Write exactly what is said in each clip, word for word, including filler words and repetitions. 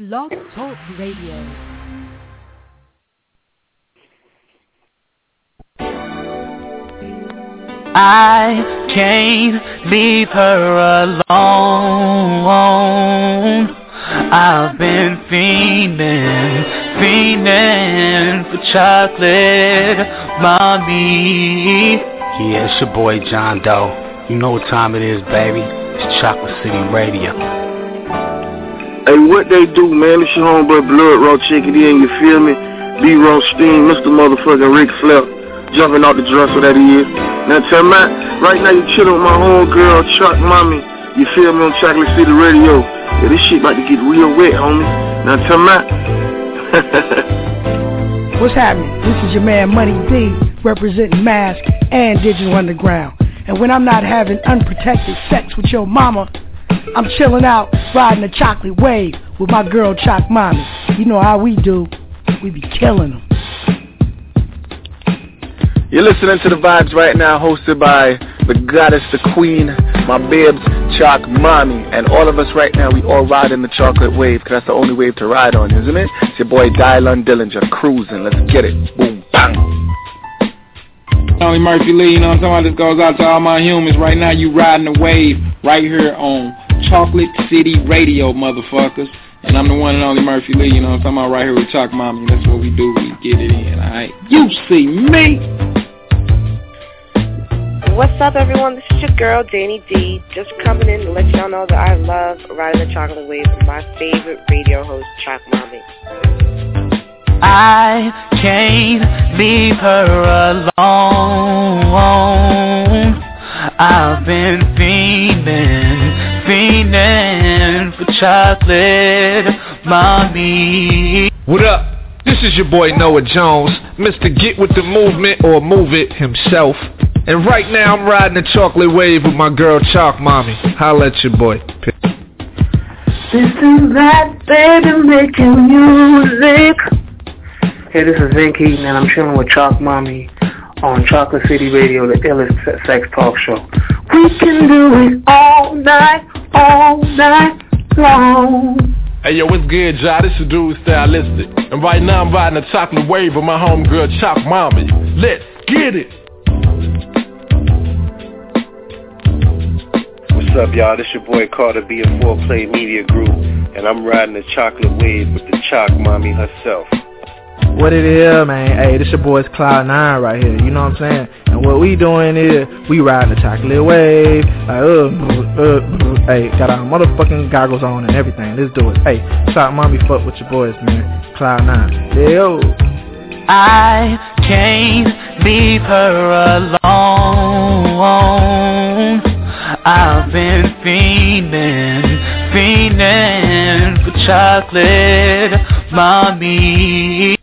Blog Talk Radio. I can't leave her alone. I've been fiending, fiending for chocolate, mommy. Yeah, it's your boy John Doe. You know what time it is, baby. It's Chocolate City Radio. Hey, what they do, man? It's your homeboy Blood Raw. Check it in, you feel me? B. Rothstein, Mister Motherfucking Ric Flair, jumping out the dresser that he is. Now tell me, right now you chilling with my homegirl, Chuck Mommy. You feel me on Chocolate City Radio? Yeah, this shit about to get real wet, homie. Now tell me. What's happening? This is your man Money D, representing Mask and Digital Underground. And when I'm not having unprotected sex with your mama, I'm chilling out, riding a chocolate wave with my girl Choc Mommy. You know how we do. We be killing them. You're listening to The Vibes right now, hosted by the goddess, the queen, my babes, Choc Mommy. And all of us right now, we all ride in the chocolate wave, because that's the only wave to ride on, isn't it? It's your boy Dylan Dillinger, cruising. Let's get it. Boom, bang. Tony Murphy Lee, you know what I'm talking about? This goes out to all my humans. Right now, you riding the wave right here on Chocolate City Radio, motherfuckers. And I'm the one and only Murphy Lee, you know what I'm talking about? Right here with Choc Mommy. That's what we do. We get it in, alright? You see me. What's up, everyone? This is your girl, Danny D. Just coming in to let y'all know that I love riding the chocolate wave with my favorite radio host, Choc Mommy. I can't leave her alone. I've been fiending, fiending for chocolate, mommy. What up? This is your boy Noah Jones, Mister Get With The Movement, or Move It himself. And right now I'm riding the chocolate wave with my girl Choc Mommy. Holla at your boy. This is that baby making music. Hey, this is Vin Keaton, and I'm chilling with Choc Mommy on Chocolate City Radio, the illest sex talk show. We can do it all night, all night long. Hey, yo, what's good, Ja? This is Dude Stylistic. And right now I'm riding a chocolate wave with my homegirl, Choc Mommy. Let's get it. What's up, y'all? This your boy Carter B of four Play Media Group. And I'm riding the chocolate wave with the Choc Mommy herself. What it is, man? Hey, this your boy's Cloud nine right here. You know what I'm saying? And what we doing is we riding the chocolate wave. Like, uh, uh, uh, hey, got our motherfucking goggles on and everything. Let's do it. Hey, Choc Mommy, fuck with your boys, man. Cloud nine. Yo. I can't leave her alone. I've been fiending, fiending for chocolate, mommy.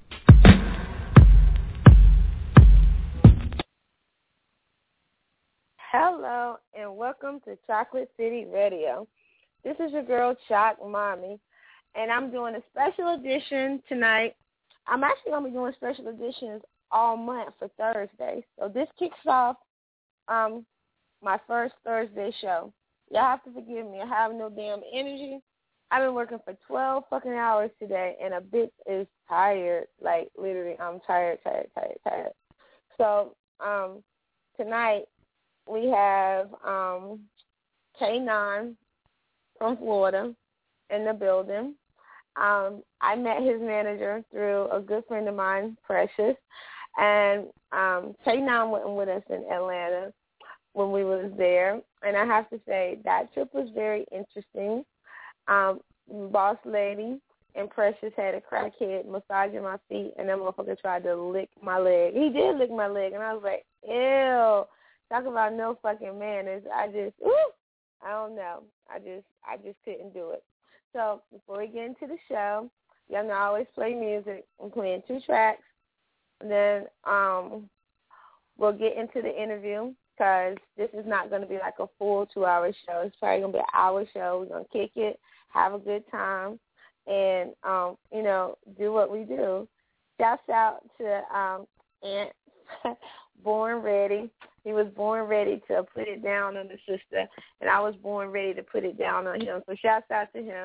Hello, and welcome to Chocolate City Radio. This is your girl, Choc Mommy, and I'm doing a special edition tonight. I'm actually going to be doing special editions all month for Thursday. So this kicks off um, my first Thursday show. Y'all have to forgive me. I have no damn energy. I've been working for twelve fucking hours today, and a bitch is tired. Like, literally, I'm tired, tired, tired, tired. So um, tonight, we have um, K nine from Florida in the building. Um, I met his manager through a good friend of mine, Precious, and um, K nine went with us in Atlanta when we was there, and I have to say that trip was very interesting. Um, Boss Lady and Precious had a crackhead massaging my feet, and that motherfucker tried to lick my leg. He did lick my leg, and I was like, ew. Talk about no fucking manners. I just, ooh, I don't know. I just, I just couldn't do it. So before we get into the show, y'all know I always play music. I'm playing two tracks, and then um, we'll get into the interview because this is not going to be like a full two-hour show. It's probably going to be an hour show. We're going to kick it, have a good time, and um, you know, do what we do. Shouts out to um, Aunt Born Ready. He was born ready to put it down on the sister, and I was born ready to put it down on him. So shouts out to him.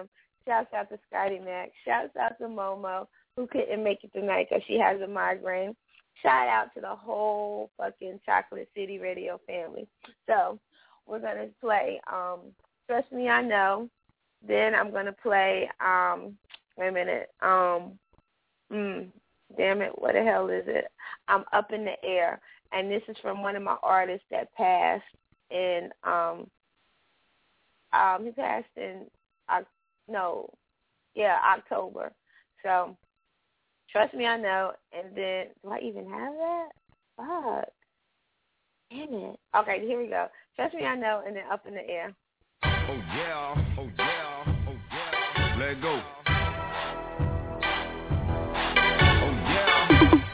Shouts out to Scotty Mac. Shouts out to Momo, who couldn't make it tonight because she has a migraine. Shout out to the whole fucking Chocolate City Radio family. So we're going to play um, Trust Me, I Know. Then I'm going to play, um, wait a minute, um, mm, damn it, what the hell is it? I'm Up in the Air. And this is from one of my artists that passed in, um, um, he passed in, uh, no, yeah, October. So, Trust Me, I Know. And then, do I even have that? Fuck. Damn it. Okay, here we go. Trust Me, I Know, and then Up in the Air. Oh, yeah. Oh, yeah. Oh, yeah. Let go. Oh, yeah.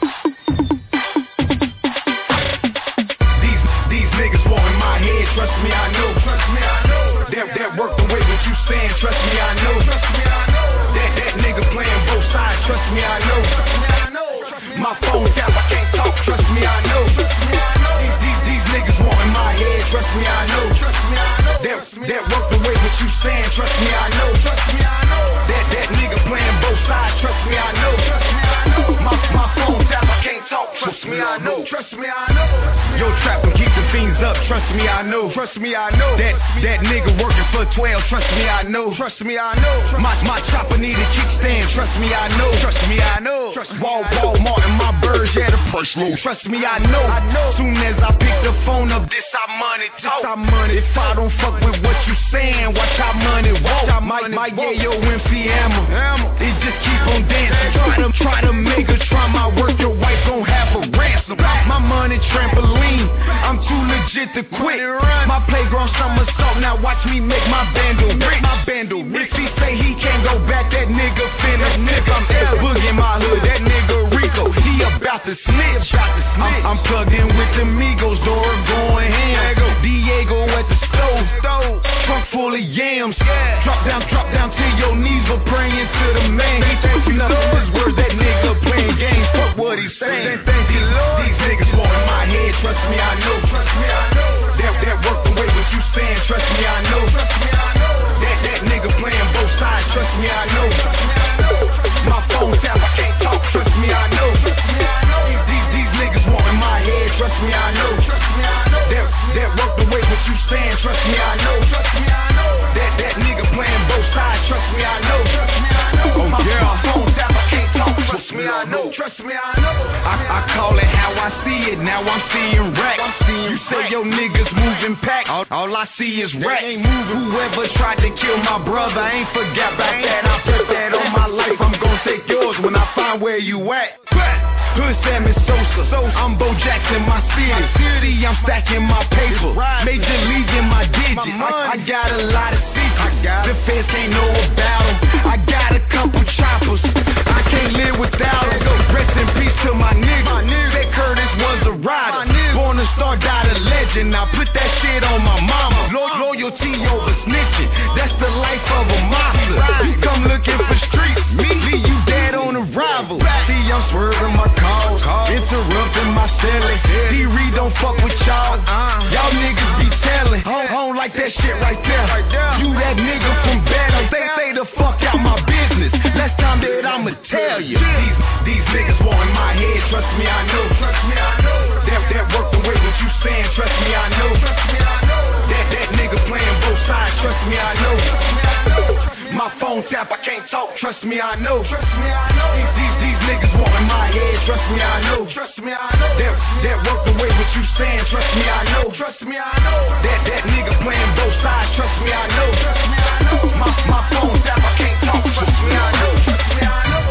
These, these niggas want in my head. Trust me, I know. Trust me, I know. That, that work the way that you saying. Trust me, I know. Trust me, I know. That, that nigga playing both sides. Trust me, I know. Trust me, I know. My phone tap, I can't talk. Trust me, I know. Trust me, I know. These, these, these niggas want in my head. Trust me, I know. Trust me, I know. That, that work the way that you saying. Trust me, I know. Trust me, I know. That, that nigga playing both sides. Trust me, I know. Trust me, I know. My, my phone tap, I can't talk. Trust me, I know. Trust me, I know. Yo, trap and keep the fiends up. Trust me, I know. Trust me, I know. That, that nigga working for twelve. Trust me, I know. Trust me, I know. My, my chopper need a kickstand. Trust me, I know. Trust me, I know. Wall, Walmart and my birds, yeah, the price low. Trust me, I know. I know. Soon as I pick the phone up, this our money talk. Our money. If I don't fuck with what you saying, watch our money walk. My, my yayo M C hammer. It just keep on dancing. Try to, try to make her try my work. Your wife gon' have a ransom. My money trampoline. I'm too legit to quit. My playground somersault. Now watch me make my bando rich. My bando rich. If he say he can't go back, that nigga finna nigga. I'm L Boogie in my hood. That nigga Rico. He about to snitch. I'm, I'm plugged in with the Migos. Door going ham. Diego at the stove. Trunk full of yams. Drop down, drop down to your knees. But praying to the man. He talking nothing his words. That nigga playing games. Fuck what he saying. Thank you, Lord. These niggas want in my head. Trust me, I know. Trust me, I know. That, that work the way what you saying. Trust me, I know. Trust me, I know. That, that nigga playing both sides. Trust me, I know. Trust me, I know. My phone tap, I can't talk. Trust me, I know. Trust me, I know. These, these, these niggas want in my head. Trust me, I know. Trust me, I know. That, that work the way what you saying. Trust me, I know. Trust me, I know. That, that nigga playing both sides. Trust me, I know. Trust me, I know. Oh, my, yeah. My phone tap, I can't talk. Trust me, I know. Trust me, I know. I, I call it how I see it. Now I'm seeing racks. You say your niggas moving packs. All, all I see is racks. Whoever tried to kill my brother, I ain't forgot about that. I put that on my life. I'm gonna take yours when I find where you at. Hood Sammy Sosa. I'm Bo Jackson, my city. I'm stacking my paper. Major League in my digits. I, I got a lot of secrets. The feds can't know about them. I got a couple choppers. I can't live without them. Rest in peace to my nigga. That Curtis was a rider. Born a star, died a legend. I put that shit on my mama. Lo- loyalty over snitching. That's the life of a mobster. You come looking for streets. Me, leave you dead on arrival. See, I'm swerving my calls, interrupting my selling. D-Reed don't fuck with y'all. Y'all niggas be telling. I don't like that shit right there. You that nigga from Better. They say the fuck out my business. Last time that I'ma tell you. These, these niggas want in my head. Trust me, I know. Trust me, I know. That, that work the way what you saying. Trust me, I know. Trust me, I know. That, that nigga playing both sides. Trust me, I know. Trust me, I know. My phone tap, I can't talk. Trust me, I know. Trust me, I know. These, these, these niggas want in my head. Trust me, I know. Trust me, I know. That, that work the way what you saying. Trust me, I know. Trust me, I know. That, that nigga playing both sides. Trust me, I know. Trust me, I know. My, my phone tap, I can't talk. Trust me, I know. Trust me, I know.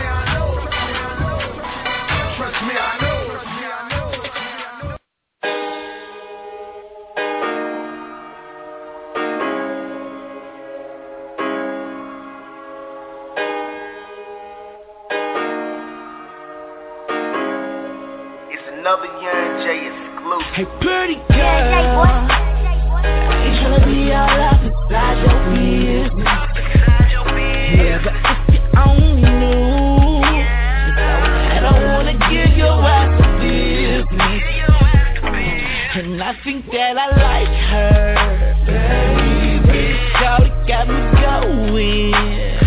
Trust me, I know. Another Young J exclusive. Hey, pretty girl, I ain't tryna be all up inside your business. Yeah, but if you only knew, I don't wanna give your ass a business. And I think that I like her, baby. Shawty got me going.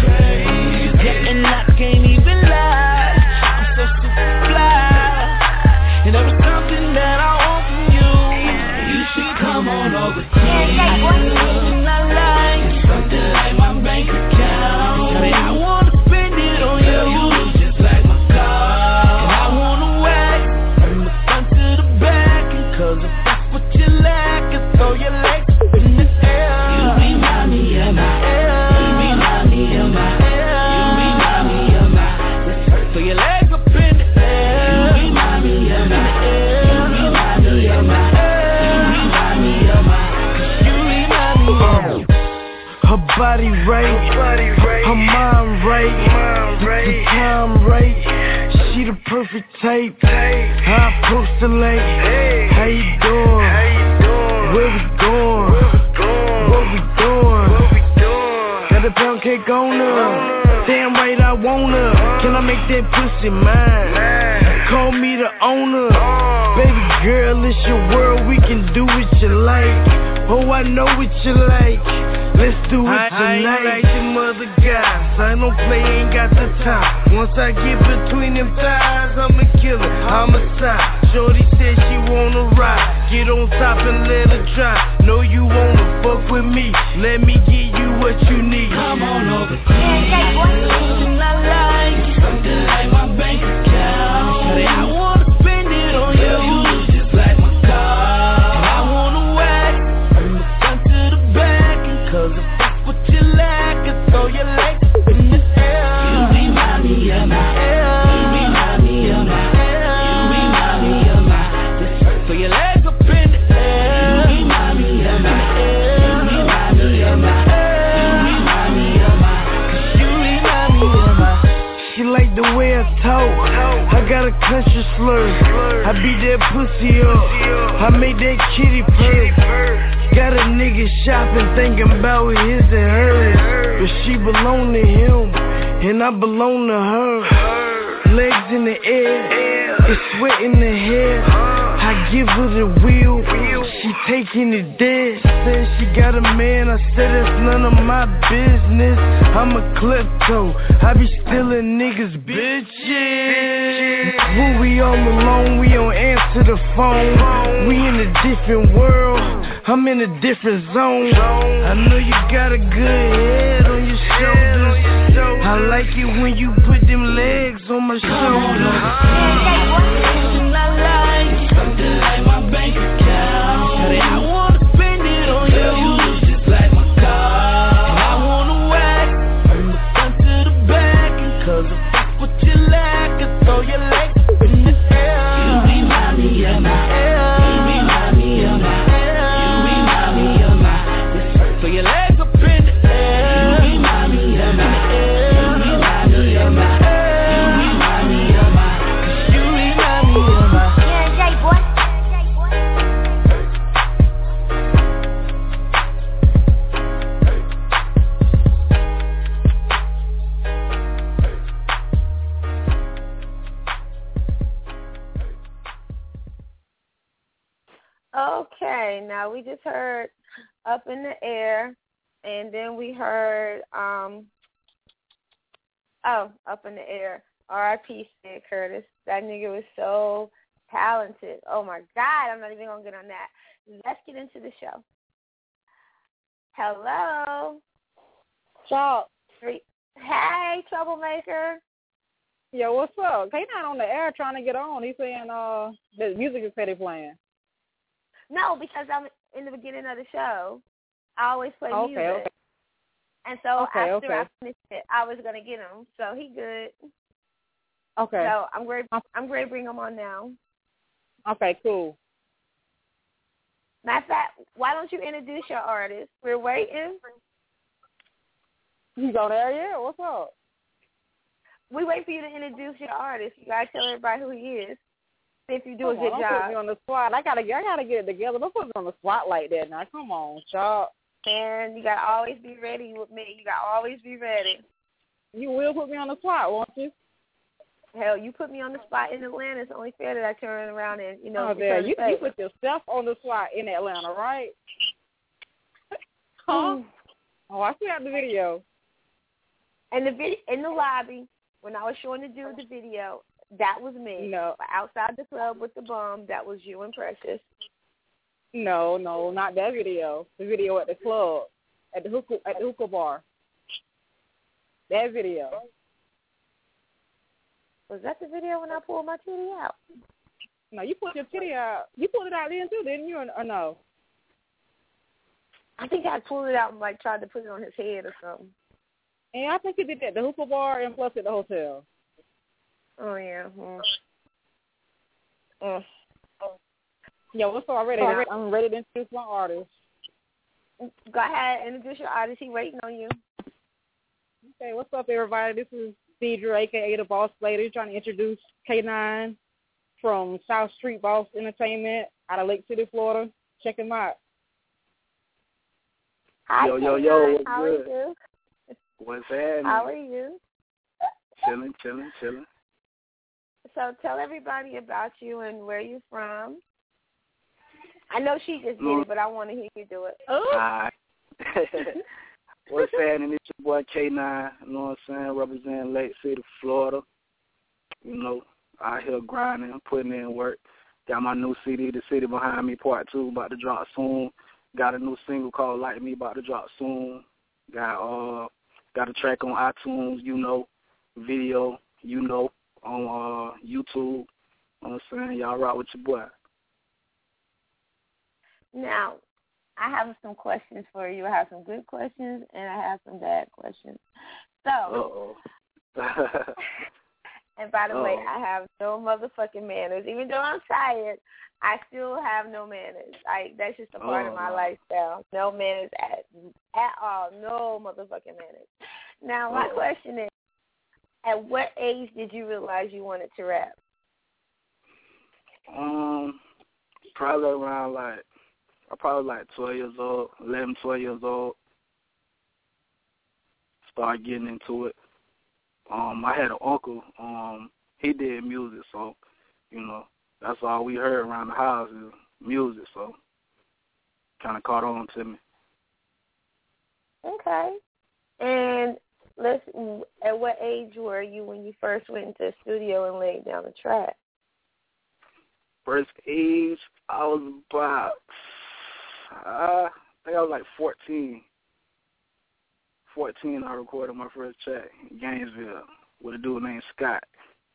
right, her mind right, the time right. She the perfect type. I postulate. How you doing? Where we going? What we doing? Got a pound cake on her. Damn right I want her. Can I make that pussy mine? Call me the owner. Baby girl, it's your world. We can do what you like. Oh, I know what you like. Let's do it tonight. I ain't like them other guys. I don't play, ain't got the time. Once I get between them thighs, I'm a killer, I'm a side. Shorty said she wanna ride. Get on top and let her dry. Know you wanna fuck with me. Let me give you what you need. Come on over to me. Something I like. Something like my bank account. Say I wanna spend it on you. You just like my car. I wanna whack from the front to the back. And cause if that's what you like, it's throw your legs in the air. You remind me of my air. You remind me of my air. You remind me of my just throw your legs up in the air. You remind me of my air. You remind me of my air. You remind me of my cause you remind me of my. She like the way I talk. I got a country slur. I beat that pussy up. I made that kitty purr. Got a nigga shopping, thinking about his and hers. But she belong to him, and I belong to her. Legs in the air, it's sweat in the hair. I give her the wheel, she taking it dead. Said she got a man, I said that's none of my business. I'm a klepto, I be stealing niggas' bitches. When we all alone, we don't answer the phone. We in a different world, I'm in a different zone. I know you got a good head on your shoulders. I like it when you put them legs on my shoulders. Something I like, something like my bank account. I wanna spend it on you. You just like my car. I wanna whack from the front to the back. And cause if that's what you like, it's throw your legs in the air. You remind me of my air. You remind me of my air. You remind me of my just throw your legs up in the air. You remind me of my air. You remind me of my air. You remind me of my cause you remind me of my yeah, Jay boy. Okay, now we just heard Up in the Air, and then we heard, um, oh, Up in the Air, R I P Sid Curtis. That nigga was so talented. Oh, my God, I'm not even going to get on that. Let's get into the show. Hello. Chuck. Hey, troublemaker. Yo, what's up? He not on the air trying to get on. He's saying uh, the music is steady playing. No, because I'm in the beginning of the show. I always play okay, music. Okay. And so okay, after okay. I finished it, I was going to get him. So he good. Okay. So I'm great. I'm great to bring him on now. Okay, cool. Matter of fact, why don't you introduce your artist? We're waiting. He's on there, yeah? What's up? We wait for you to introduce your artist. You got to tell everybody who he is. See if you do Come a good on, job. Don't put me on the spot. I gotta, I gotta get it together. Don't put me on the spot like that now. Come on, Chuck. And you gotta always be ready with me. You gotta always be ready. You will put me on the spot, won't you? Hell, you put me on the spot in Atlanta. It's only fair that I turn around and you know. Oh, there. You, you put yourself on the spot in Atlanta, right? Huh? Mm. Oh, I see out the video. And the vid- in the lobby when I was showing the dude the video. That was me. No. But outside the club with the bum, that was you and Precious. No, no, not that video. The video at the club, at the hookah, at the hookah bar. That video. Was that the video when I pulled my titty out? No, you pulled your titty out. You pulled it out then too, didn't you? Or, or no? I think I pulled it out and like tried to put it on his head or something. And I think you did that at the hookah bar and plus at the hotel. Oh, yeah. Mm. Mm. Yeah, what's up? I'm ready. Right. I'm ready to introduce my artist. Go ahead, introduce your artist. He waiting on you. Okay, what's up, everybody? This is Deidre, a k a the Boss Lady, trying to introduce K nine from South Street Boss Entertainment out of Lake City, Florida. Check him out. Hi, yo, yo, K nine. yo, what's How good? are you? What's happening? How are you? Chilling, chilling, chilling. So tell everybody about you and where you're from. I know she just did Mm. it, but I want to hear you do it. All right. What's happening? It's your boy K nine, you know what I'm saying, representing Lake City, Florida. You know, out here grinding, putting in work. Got my new C D, The City Behind Me, Part two, about to drop soon. Got a new single called Like Me, about to drop soon. Got uh, got a track on iTunes, you know, video, you know, on uh, YouTube. You know what I'm saying? Y'all rock with your boy. Now, I have some questions for you. I have some good questions, and I have some bad questions. So, Uh-oh. and by the way, Uh-oh. I have no motherfucking manners. Even though I'm tired, I still have no manners. I That's just a part Oh, of my no. lifestyle. No manners at, at all. No motherfucking manners. Now, my Uh-oh. question is, at what age did you realize you wanted to rap? Um, probably around like, I probably like twelve years old, eleven, twelve years old. Started getting into it. Um, I had an uncle. Um, he did music, so you know that's all we heard around the house is music. So kind of caught on to me. Okay. And let's. At what age were you when you first went into the studio and laid down the track? First age, I was about, uh, I think I was like fourteen. fourteen, I recorded my first track in Gainesville with a dude named Scott.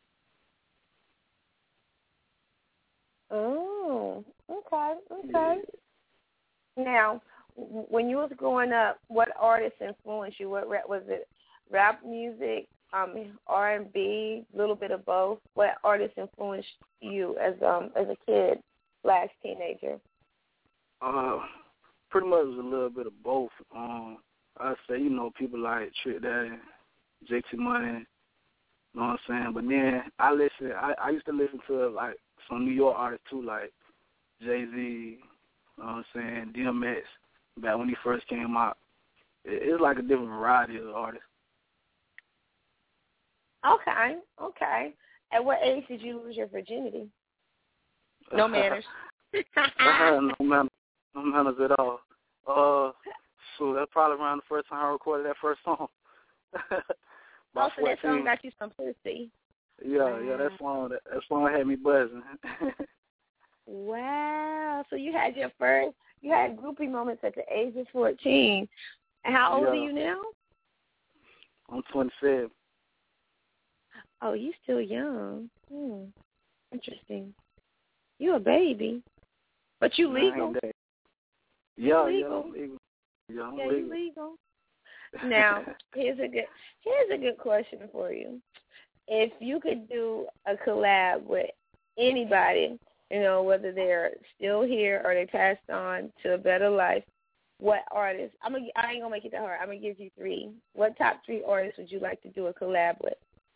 Oh, okay, okay. Now, w- when you was growing up, what artists influenced you? What rap was it? Rap music, um, R and B, a little bit of both. What artists influenced you as um as a kid slash teenager? Uh, pretty much was a little bit of both. Um, I say, you know, people like Trick Daddy, J T Money, you know what I'm saying? But then I listen, I, I used to listen to, like, some New York artists, too, like Jay-Z, you know what I'm saying, D M X, back when he first came out. It, it's like a different variety of artists. Okay, okay. At what age did you lose your virginity? No manners. I had no manners, no manners at all. Uh, so that's probably around the first time I recorded that first song. Oh, so that song got you some pussy. Yeah, yeah, that song, that, that song had me buzzing. Wow. So you had your first, you had groupie moments at the age of fourteen. And how old Yeah. are you now? I'm twenty-seven. Oh, you still young. Hmm. Interesting. You a baby. But you Nah, I legal. ain't that- Yeah, You yeah, legal. I'm legal. Yeah, I'm Yeah, legal. you legal. Now, here's a good here's a good question for you. If you could do a collab with anybody, you know, whether they're still here or they passed on to a better life, what artists? I'm gonna, I ain't gonna make it that hard. I'm gonna give you three. What top three artists would you like to do a collab with?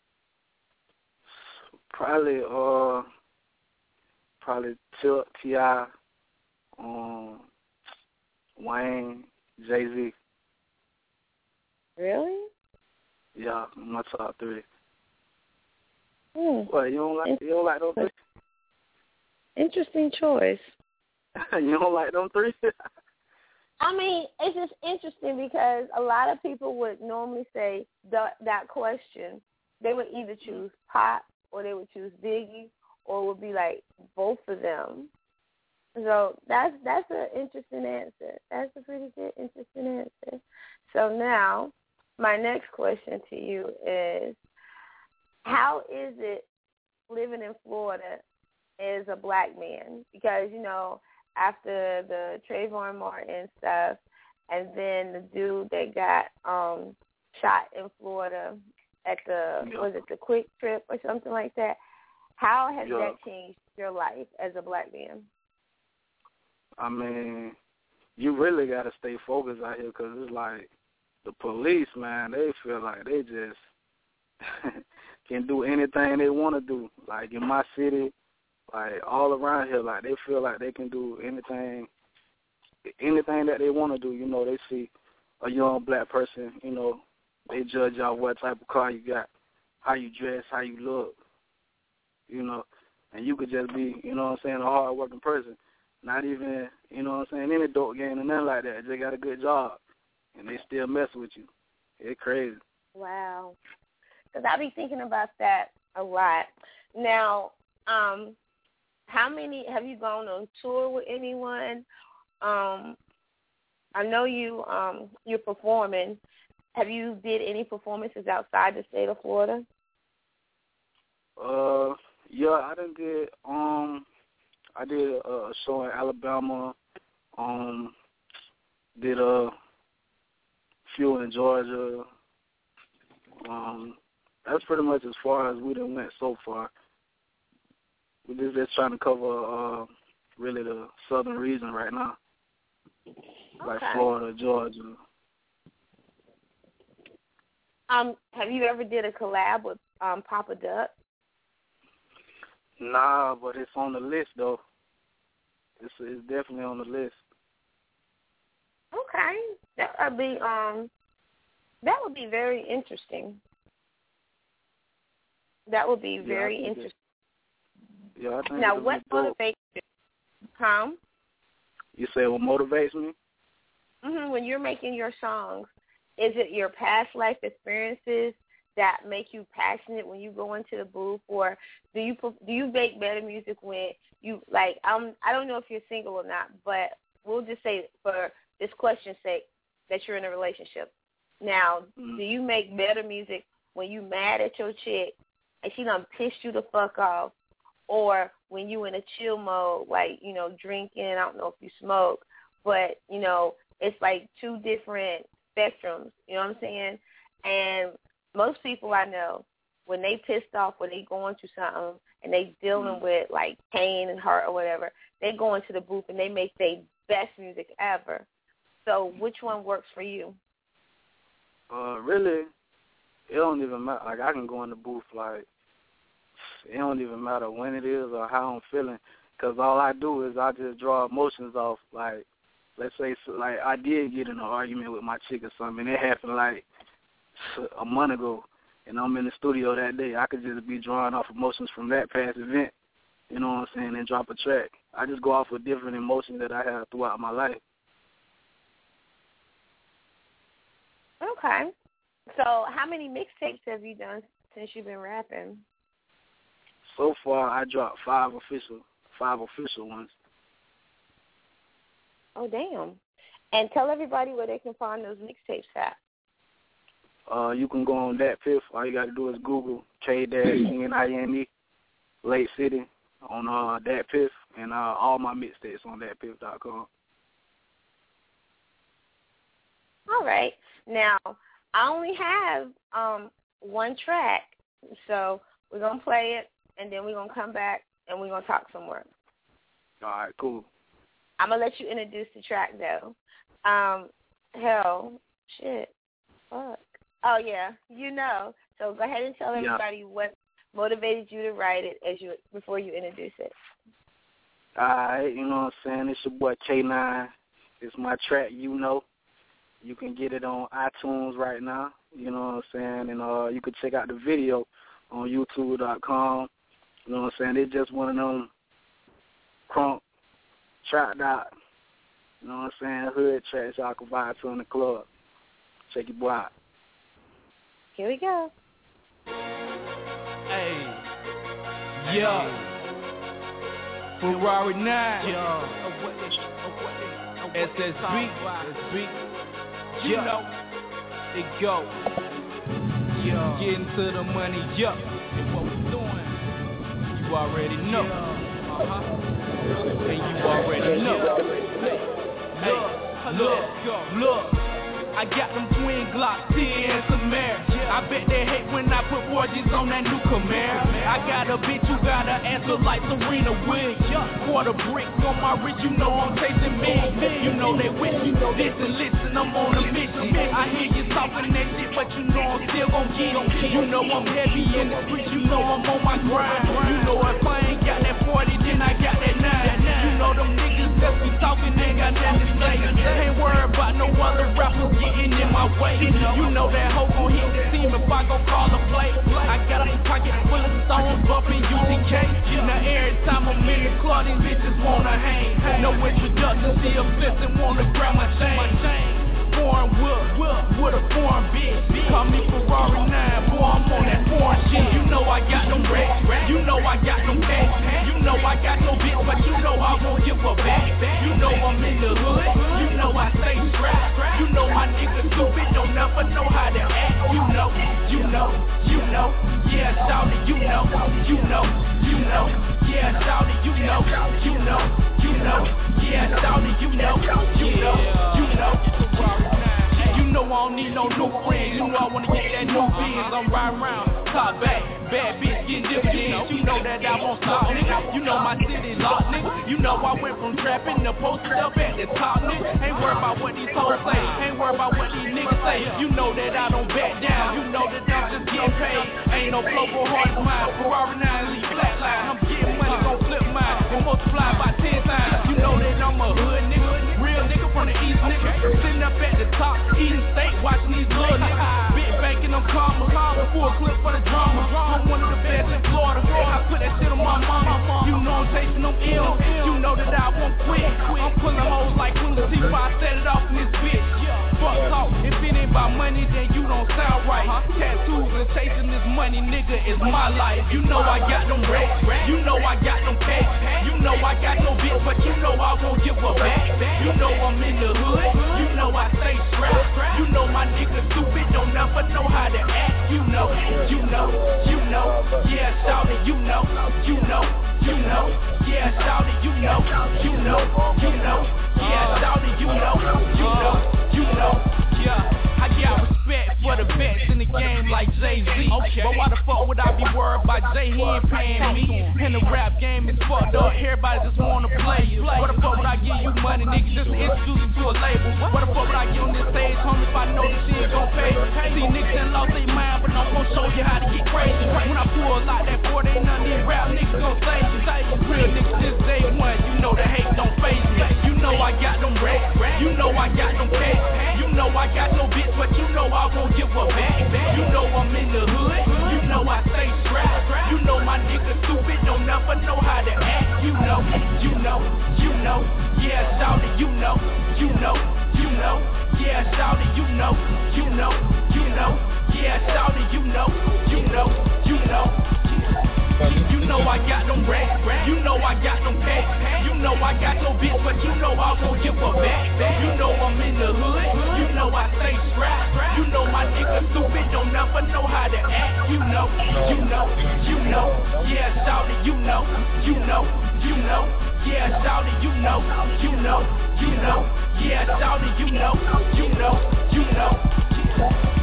Probably, uh, probably T I, um, Wayne, Jay-Z. Really? Yeah, my top three. Hmm. What, you don't like? You don't like those three? Interesting choice. You don't like them three? I mean, it's just interesting because a lot of people would normally say that that question. They would either choose Pop or they would choose Biggie, or it would be like both of them. So that's that's an interesting answer. That's a pretty good, interesting answer. So now, my next question to you is, how is it living in Florida as a black man? Because, you know, after the Trayvon Martin stuff, and then the dude that got um, shot in Florida at the, Yeah. was it the Quick Trip or something like that, how has Yeah. that changed your life as a black man? I mean, you really got to stay focused out here because it's like the police, man, they feel like they just can do anything they want to do. Like in my city, like all around here, like they feel like they can do anything, anything that they want to do. You know, they see a young black person, you know, they judge off what type of car you got, how you dress, how you look, you know, and you could just be, you know what I'm saying, a hard-working person, not even, you know what I'm saying, any dope game or nothing like that. Just got a good job, and they still mess with you. It's crazy. Wow. Because I be thinking about that a lot. Now, um, how many, have you gone on tour with anyone? Um, I know you, um, you're performing. Have you did any performances outside the state of Florida? Uh, yeah, I done did, um, I did a, a show in Alabama, um, did a few in Georgia. Um, that's pretty much as far as we done went so far. We're just, just trying to cover uh, really the southern region right now, like Okay. Florida, Georgia. Um, have you ever did a collab with um, Papa Duck? Nah, but it's on the list though. It's it's definitely on the list. Okay, that would be um, that would be very interesting. That would be Yeah, I very think it- interesting. Yeah, I think Now, it'll what be dope. motivates you? Huh? You say what motivates me? Mm-hmm. When you're making your songs, is it your past life experiences that make you passionate when you go into the booth, or do you do you make better music when you like? Um, I don't know if you're single or not, but we'll just say for this question's sake that you're in a relationship. Now, Mm-hmm. do you make better music when you mad at your chick and she done pissed you the fuck off, or when you in a chill mode, like, you know, drinking? I don't know if you smoke, but, you know, it's like two different spectrums, you know what I'm saying? And most people I know, when they pissed off or they going through something and they dealing Mm-hmm. with, like, pain and hurt or whatever, they go into the booth and they make their best music ever. So which one works for you? Uh, really, it don't even matter. Like, I can go in the booth, like, it don't even matter when it is or how I'm feeling, because all I do is I just draw emotions off. Like, let's say, so, like, I did get in an argument with my chick or something, and it happened, like, a month ago, and I'm in the studio that day. I could just be drawing off emotions from that past event, you know what I'm saying, and drop a track. I just go off with different emotions that I have throughout my life. Okay. So how many mixtapes have you done since you've been rapping? So far, I dropped five official, five official ones. Oh, damn. And tell everybody where they can find those mixtapes at. Uh, you can go on Dat Piff. All you got to do is Google K N I N E, Lake City, on uh, Dat Piff, and uh, all my mixtapes on dat piff dot com. All right. Now, I only have um, one track, so we're going to play it, and then we're going to come back, and we're going to talk some more. All right, cool. I'm going to let you introduce the track, though. Um, hell, shit, fuck. Oh, yeah, you know. So go ahead and tell everybody Yeah. what motivated you to write it as you before you introduce it. All right, you know what I'm saying? It's your boy K nine. It's my track, You Know. You can get it on iTunes right now, you know what I'm saying? And uh, you can check out the video on youtube dot com. You know what I'm saying? It's just one of them crunk, trapped out, you know what I'm saying, hood tracks y'all can vibe to in the club. Check your boy out. Here we go. Hey, yeah, Ferrari nine, yeah, S S B, you know, it go, yeah, getting to the money, yeah, and what we doing, you already know, uh-huh, and you already know, hey, look, look. I got them twin Glock ten and some air. I bet they hate when I put forges on that new Camaro. I I got a bitch who got an answer like Serena Williams. Quarter brick on my wrist, you know I'm chasing big. You know they with you. Listen, listen, I'm on a mission. I hear you talking that shit, but you know I'm still gon' get it. You know I'm heavy in the streets, you know I'm on my grind. You know if I ain't got that forty, then I got that nine. You know them niggas that be talking ain't got nothing to say. Ain't worried about no other rappers getting in my way. You know that hoe gon' hit the team if I gon' call a play. I got a pocket full of stones, bumping U T K. Now every time I'm in the club, these bitches wanna hang. No introduction, see a fist and wanna grab my chain. Foreign whip, whip with a foreign bitch. Call me Ferrari nine, boy, I'm on that foreign shit. You know I got them racks, you know I got them packs. You know I got no bitch, but you know I won't give a back. You know I'm in the hood, you know I stay strapped. You know my niggas stupid, don't never know how to act. You know, you know, you know, yeah, shout it, you know, you know, you know, yeah, shout it, you know, you know, you know, yeah, shout it, you know, you know, you know. You know I don't need no new friends. You know I wanna get that new Benz. I'm riding around, top back, bad bitch getting dividends. You know that I won't stop, nigga. You know my city locked, nigga. You know I went from trapping to posted up at the top, nigga. Ain't worried about what these hoes say. Ain't worried about what these niggas say. You know that I don't back down. You know that I'm just getting paid. Ain't no flow for hard as mine. Ferrari nine leave flatline. I'm getting money, gon' flip mine and multiply by ten times. You know that I'm a hood nigga, real nigga from the east, nigga. Sitting up at the top, eating steak, watching these little niggas. Big banking, I'm calm, calm, full clip for the drama. I'm one of the best in Florida. I put that shit on my mama. You know I'm chasing them ill. You know that I won't quit. I'm pulling hoes like Queen Latifah. I set it off in this bitch. Fuck talk. If it ain't about money, then you don't sound right. Tattoos and chasing this money, nigga, is my life. You know I got them racks. You know I got them packs. You know I got no bitch, but you know I won't give a back. You know I'm in the hood. You know I stay strapped. You know my niggas stupid, don't never know how to act. You know, you know, you know, yeah, shout it, you know, you know, you know, yeah, shout it, you know, you know, you know, yeah, shout it, you know, you know, you know, yeah. I got respect for the best in the game like Jay-Z. Okay. But why the fuck would I be worried about Jay? He ain't paying me. And the rap game is fucked up. Everybody just wanna play you. What the fuck would I give you money, nigga, just to introduce you to a label? What the fuck would I get on this stage, homie, if I know this shit gon' pay? See niggas done lost their mind, but I'm gon' show you how to get crazy. When I pull like that forty, ain't none of these rap niggas gon' save you. Real niggas since day one, you know the hate don't faze me. You know I got them racks. You know I got them packs. You know I got no bitch, but you know I won't give a back. You know I'm in the hood. You know I stay strapped. You know my niggas stupid, don't never know how to act. You know, you know, you know, yeah, shout it, you know, you know, you know, yeah, shout it, you know, you know, you know, yeah, shout it, you know, you know, you know. You know I got them racks, you know I got them packs. You know I got no bitch, but you know I won't give a back. You know I'm in the hood, you know I stay strapped. You know my niggas stupid, don't never know how to act. You know, you know, you know, yeah, shout it, you know, you know, you know, yeah, shout it, you know, you know, you know, yeah, shout it, you know, you know, you know.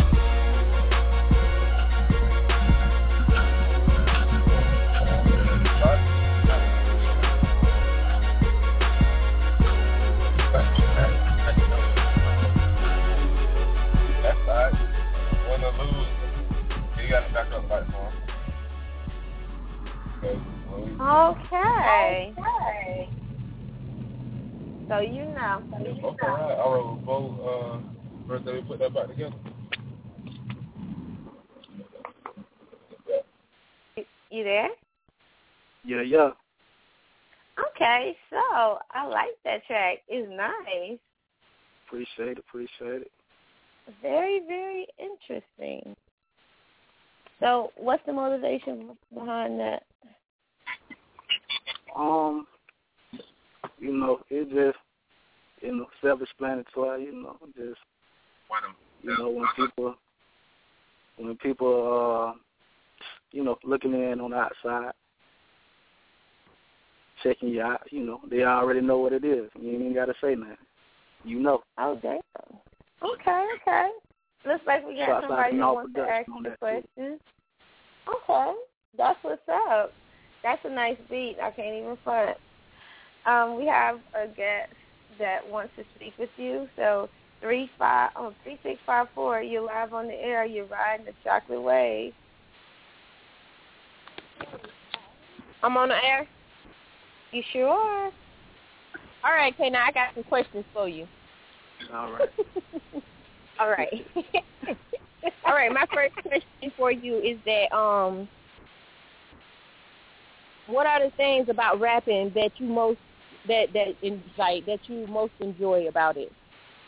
Win or lose, you got to back up fight for him. Okay. Okay. So you know. Okay, all right. I roll both. Uh, first day we put that back together. You there? Yeah, yeah. Okay, so I like that track. It's nice. Appreciate it, appreciate it. Very, very interesting. So, what's the motivation behind that? Um, you know, it just, you know, self-explanatory. You know, just, you know, when people, when people, uh, you know, looking in on the outside, checking you out, you know, they already know what it is. You ain't even got to say nothing. You know. Oh, damn. Okay, okay. Looks like we got Shots somebody who out wants to ask you the question. Okay. That's what's up. That's a nice beat. I can't even front. Um, we have a guest that wants to speak with you. So three five oh three six five four. You're live on the air. You're riding the chocolate wave. I'm on the air. You sure are. All right, okay. Now I got some questions for you. All right. All right. All right. My first question for you is that um, what are the things about rapping that you most that that in, like that you most enjoy about it?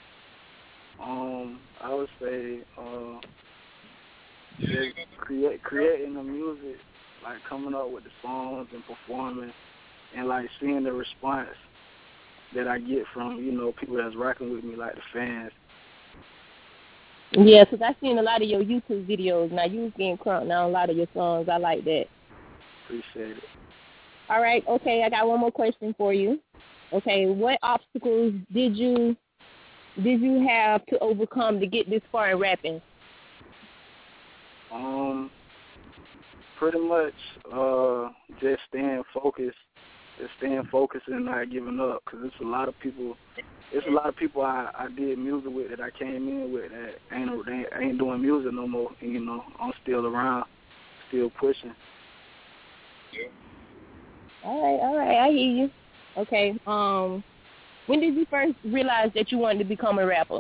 Um, I would say uh, just create creating the music, like coming up with the songs and performing, and like seeing the response that I get from, you know, people that's rocking with me, like the fans. Yeah, because I've seen a lot of your YouTube videos. Now, you was getting crunk now a lot of your songs. I like that. Appreciate it. All right, okay, I got one more question for you. Okay, what obstacles did you did you have to overcome to get this far in rapping? Um, pretty much uh, just staying focused, just staying focused and not giving up. Cause it's a lot of people, it's a lot of people I, I did music with that I came in with that ain't they ain't doing music no more. And, you know, I'm still around, still pushing. Yeah. All right, all right, I hear you. Okay, um, when did you first realize that you wanted to become a rapper?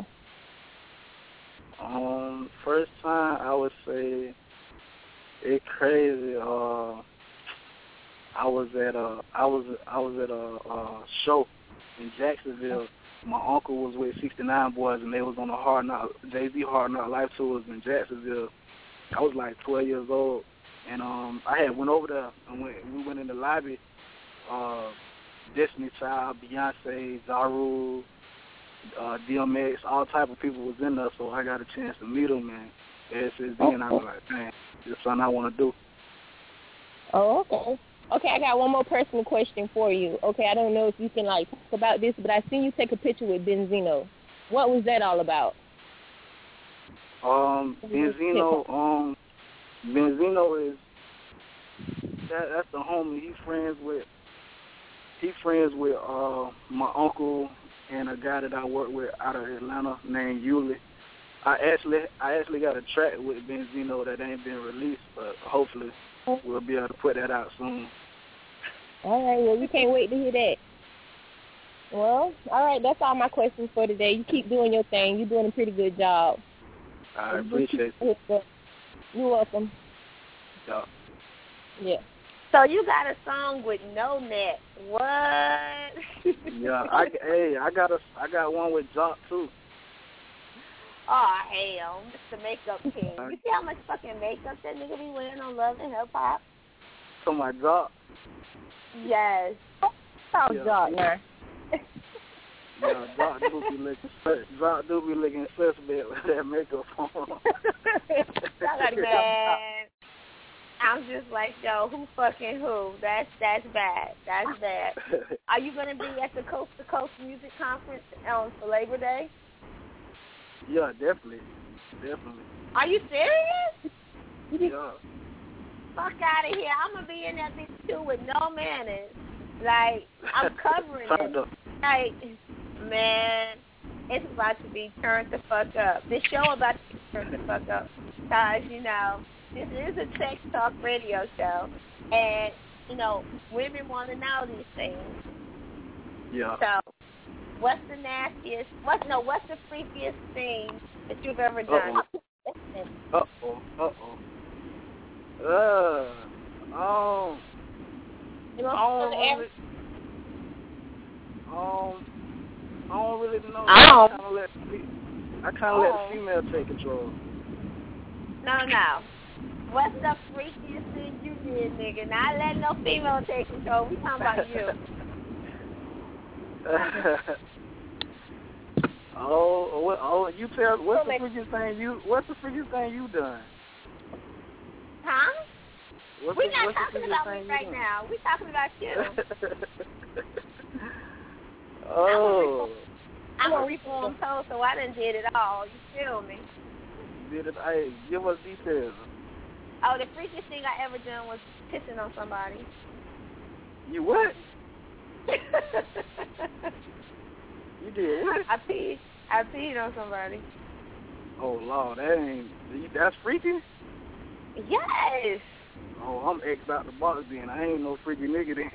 Um, first time I would say it crazy. Uh, I was at a I was I was at a, a show in Jacksonville. My uncle was with sixty-nine Boys, and they was on a Hard Knock Jay-Z Hard Knock Life tours in Jacksonville. I was like twelve years old, and um, I had went over there and went, we went in the lobby. Uh, Destiny Child, Beyonce, Zaru, uh, D M X, all type of people was in there, so I got a chance to meet them, and ever since then I was like, man, this is something I want to do. Oh, okay. Okay, I got one more personal question for you. Okay, I don't know if you can, like, talk about this, but I seen you take a picture with Benzino. What was that all about? Um, Benzino, um, Benzino is, that, that's the homie. He friends with, he friends with uh, my uncle and a guy that I work with out of Atlanta named Yuli. I actually, I actually got a track with Benzino that ain't been released, but hopefully we'll be able to put that out soon. All right, well, we can't wait to hear that. Well, all right, that's all my questions for today. You keep doing your thing. You're doing a pretty good job. I appreciate it. You're welcome. Yeah. Yeah. So you got a song with No Net. What? Yeah, I, hey, I got a, I got one with Jock, too. Oh, hell, Mister Makeup King. You see how much fucking makeup that nigga be wearing on Love and Hip Hop? So my Jock? Yes. Oh, yeah. Jock, man. Yeah, Jock do be looking, Jock do be looking suspect with that makeup on. Man, I'm just like, yo, who fucking who? That's that's bad. That's bad. Are you gonna be at the Coast to Coast Music Conference um, for Labor Day? Yeah, definitely, definitely. Are you serious? Yeah. Fuck out of here! I'm gonna be in that bitch too with no manners. Like I'm covering it. Like, man, it's about to be turned the fuck up. This show about to be turned the fuck up. Cause you know this is a sex talk radio show, and you know women want to know these things. Yeah. So, what's the nastiest? What's no? What's the freakiest thing that you've ever done? Uh oh. Uh oh. Uh. Um. You know, I don't really. Um. I don't really know. I don't. I kind of let. I kind of let the female take control. No, no. What's the freakiest thing you did, nigga? Not letting no female take control. We talking about you. oh, what, oh, you tell. What's the freakiest thing you? What's the freakiest thing you done? Huh? What's We're the, not what's talking the about thing me you right done? now. We're talking about you. Oh. I'm a reform toe, so I done did it all. You feel me? Did it? Hey, give us details. Oh, the freakiest thing I ever done was pissing on somebody. You what? You did what? I peed. I peed on somebody. Oh Lord, that ain't. That's freaky. Yes. Oh, I'm X out the box then. I ain't no freaky nigga then.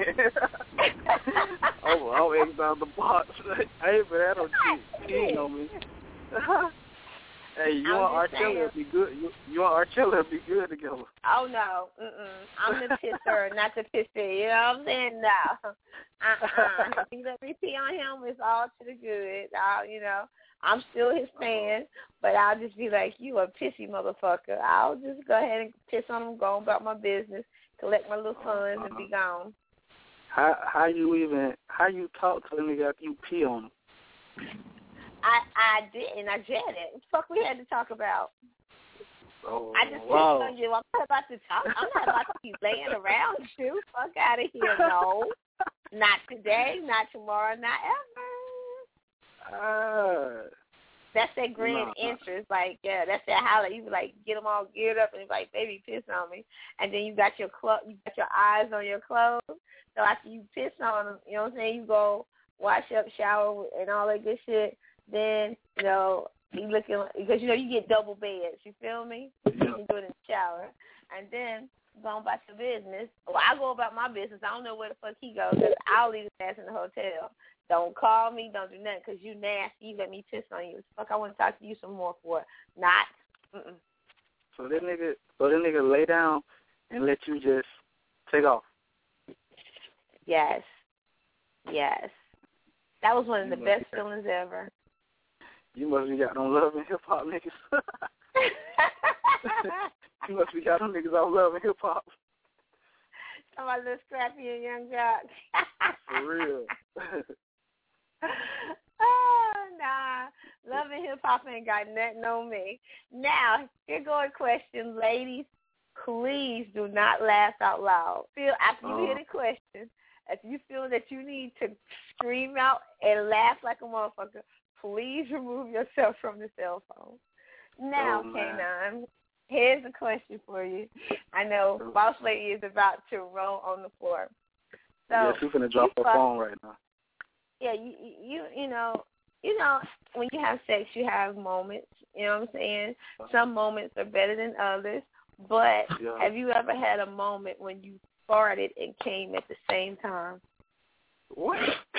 oh, I'm X out the box. I ain't for that on shit. He ain't know me. Hey, you and Archella be good. You, you and Archella be good together. Oh no, mm-mm. I'm the pisser, not the pisser. You know what I'm saying? No. Uh-uh. If you let me pee on him, it's all to the good. I'll, you know, I'm still his fan, but I'll just be like, you a pissy motherfucker. I'll just go ahead and piss on him, go about my business, collect my little funds, uh-huh. and be gone. How how you even how you talk to a nigga after you pee on him? I I didn't. I jetted. What the fuck we had to talk about? Oh, I just wow. pissed on you. I'm not about to talk. I'm not about to be laying around you. Fuck out of here. No. Not today, not tomorrow, not ever. Uh, that's that grand nah. interest. Like, yeah, that's that holler. You be like, get them all geared up and be like, baby, piss on me. And then you got your clo- you got your eyes on your clothes. So after you piss on them, you know what I'm saying, you go wash up, shower, and all that good shit. Then, you know, you looking, because, you know, you get double beds, you feel me? Yeah. You do it in the shower. And then, go about your business. Well, I go about my business. I don't know where the fuck he goes, because I'll leave his ass in the hotel. Don't call me, don't do nothing, because you nasty. You let me piss on you. Fuck, I want to talk to you some more for. Not. Mm-mm. So that nigga, so that nigga lay down and let you just take off. Yes. Yes. That was one of you the best feelings ever. You must be got on Love and Hip Hop niggas. You must be got on niggas on Love and Hip Hop. Somebody little scrappy and young jock. For real. Oh, nah. Love and Hip Hop ain't got nothing on me. Now, here go a question, ladies. Please do not laugh out loud. Feel after you uh. hear the question, if you feel that you need to scream out and laugh like a motherfucker, please remove yourself from the cell phone. Now, oh, K nine, here's a question for you. I know Boss Lady is about to roll on the floor. So yeah, she's gonna drop her phone right now. Yeah, you you you know you know when you have sex, you have moments. You know what I'm saying? Some moments are better than others. But yeah. Have you ever had a moment when you farted and came at the same time? What?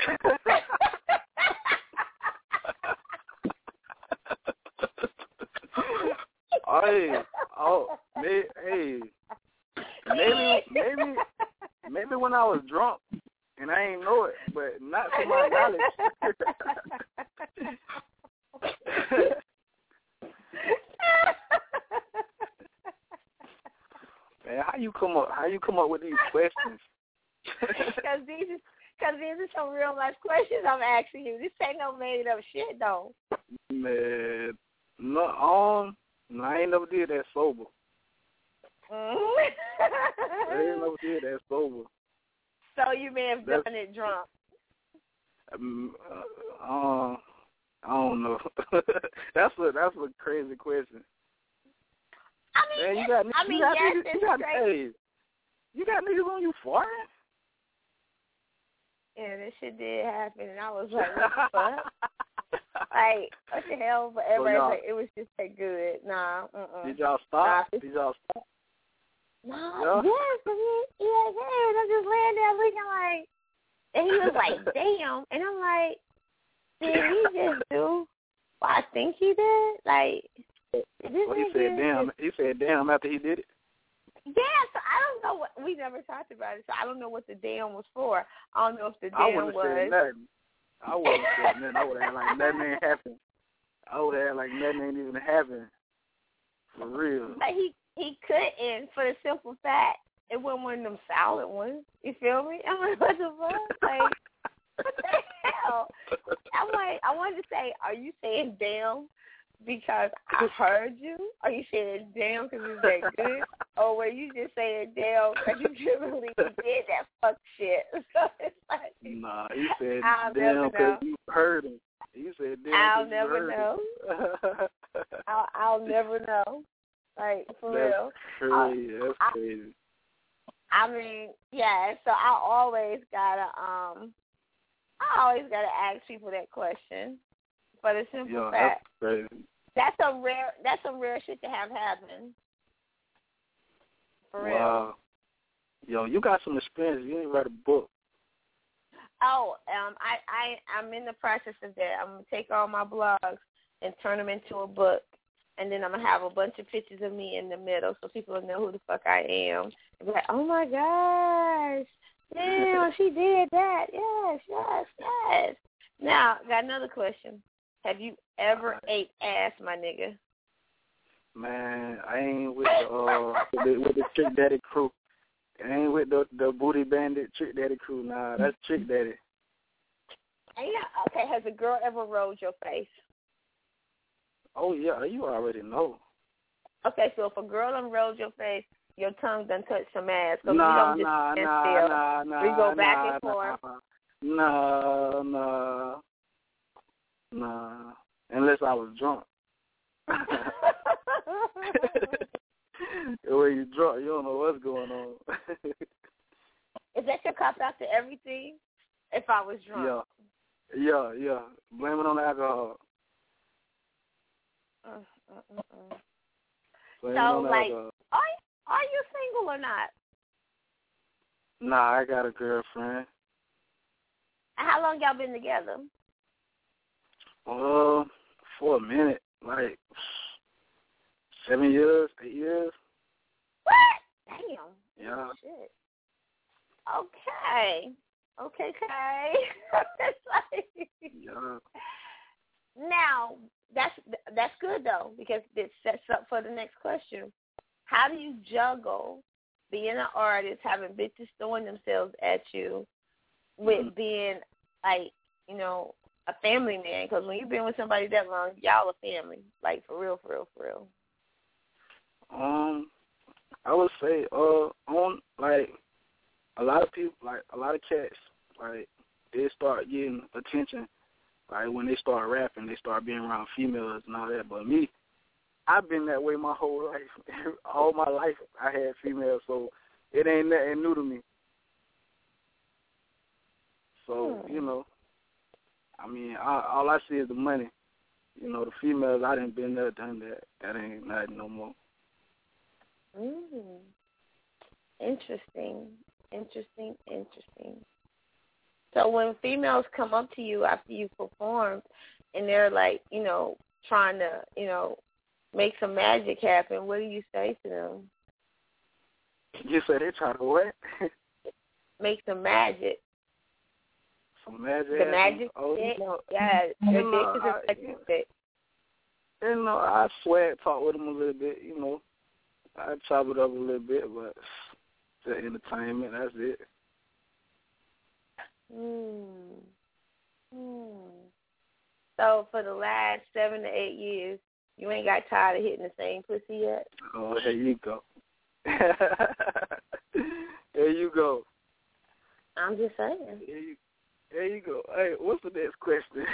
Hey, oh, may, hey, maybe, maybe, maybe when I was drunk and I ain't know it, but not to my knowledge. Man, how you come up? How you come up with these questions? Because these is, cause these are some real life questions I'm asking you. This ain't no made up shit though. Man, no, um. No, I ain't never did that sober. Mm-hmm. I ain't never did that sober. So you may have done That's, it drunk. Um, uh, I don't know. that's a that's a crazy question. I mean, Man, you got, I mean, you got yes, niggas, it's you got, crazy. Hey, you got niggas on you farting? Yeah, this shit did happen, and I was like, what the fuck? Like, what the hell? But everybody so like, it was just that good. Nah, uh-uh. Did y'all stop? Nah, Did y'all stop? Nah, yeah. yes, I mean, yeah, yeah. And I'm just laying there looking like, and he was like, damn. And I'm like, did he just do what I think he did? Like, did this well, he said damn. Just... He said damn after he did it. Yeah, so I don't know what, we never talked about it, so I don't know what the damn was for. I don't know if the damn I wouldn't was. Say nothing. I wouldn't say nothing. I would have like nothing ain't happened. I would have like nothing ain't even happened. For real. But he he couldn't for the simple fact it wasn't one of them solid ones. You feel me? I'm like, what the fuck? Like, what the hell? I'm like, I wanted to say, are you saying damn because I heard you? Are you saying damn because it's that good? Or were you just saying damn because you really did that fuck shit? So it's like, nah, he said I'll damn because you heard him. He said damn I'll because never you heard know. him. I'll, I'll never know. So Like, for That's real. crazy. Uh, That's I, crazy. I mean, yeah, so I always gotta, um, I always gotta ask people that question for the simple Yo, fact. that's crazy. That's a rare, that's some rare shit to have happen. For real. Wow. Yo, you got some experience. You ain't read a book. Oh, um, I, I, I'm in the process of that. I'm going to take all my blogs and turn them into a book, and then I'm going to have a bunch of pictures of me in the middle so people will know who the fuck I am. And be like, oh, my gosh, damn, she did that. Yes, yes, yes. Now, got another question. Have you ever ate ass, my nigga? Man, I ain't with the, uh, with the, with the Trick Daddy crew. I ain't with the the Booty Bandit Trick Daddy crew. Nah, that's Trick Daddy. Yeah, okay, has a girl ever rolled your face? Oh, yeah, you already know. Okay, so if a girl done rolled your face, your tongue done touched some ass. Cause Nah, we don't just nah, stand nah, still. nah, nah, We go back nah, and forth. Nah, nah, nah. Unless I was drunk. When you drunk, you don't know what's going on. Is that your cop out to everything? If I was drunk. Yeah, yeah, yeah. Blame it on the alcohol. Uh, uh, uh, uh. Blame So, it on the like, alcohol. are, are you single or not? Nah, I got a girlfriend. How long y'all been together? Uh, for a minute, like seven years, eight years. What? Damn. Yeah. Shit. Okay. Okay, okay. Yeah. Now, that's that's good, though, because it sets up for the next question. How do you juggle being an artist, having bitches throwing themselves at you, with mm-hmm. being, like, you know, a family man? Because when you've been with somebody that long, y'all a family. Like, for real, for real, for real. Um, I would say, uh, on, like, a lot of people, like, a lot of cats, like, they start getting attention, like, when they start rapping, they start being around females and all that. But me, I've been that way my whole life. All my life I had females, so it ain't nothing new to me. So, hmm. you know, I mean, I, all I see is the money. You know, the females, I didn't been there, done that. That ain't nothing no more. Mm. Interesting. Interesting, interesting. So when females come up to you after you performed and they're like, you know, trying to, you know, make some magic happen, what do you say to them? You say they try to what? Make some magic. Some magic? The magic oh, stick? You know, yeah, you the know, dick is I, a magic stick. You know, I swag talk with them a little bit, you know. I chop it up a little bit, but the entertainment, that's it. Hmm. Hmm. So for the last seven to eight years, you ain't got tired of hitting the same pussy yet? Oh, there you go. There you go. I'm just saying. There you, there you go. Hey, what's the next question?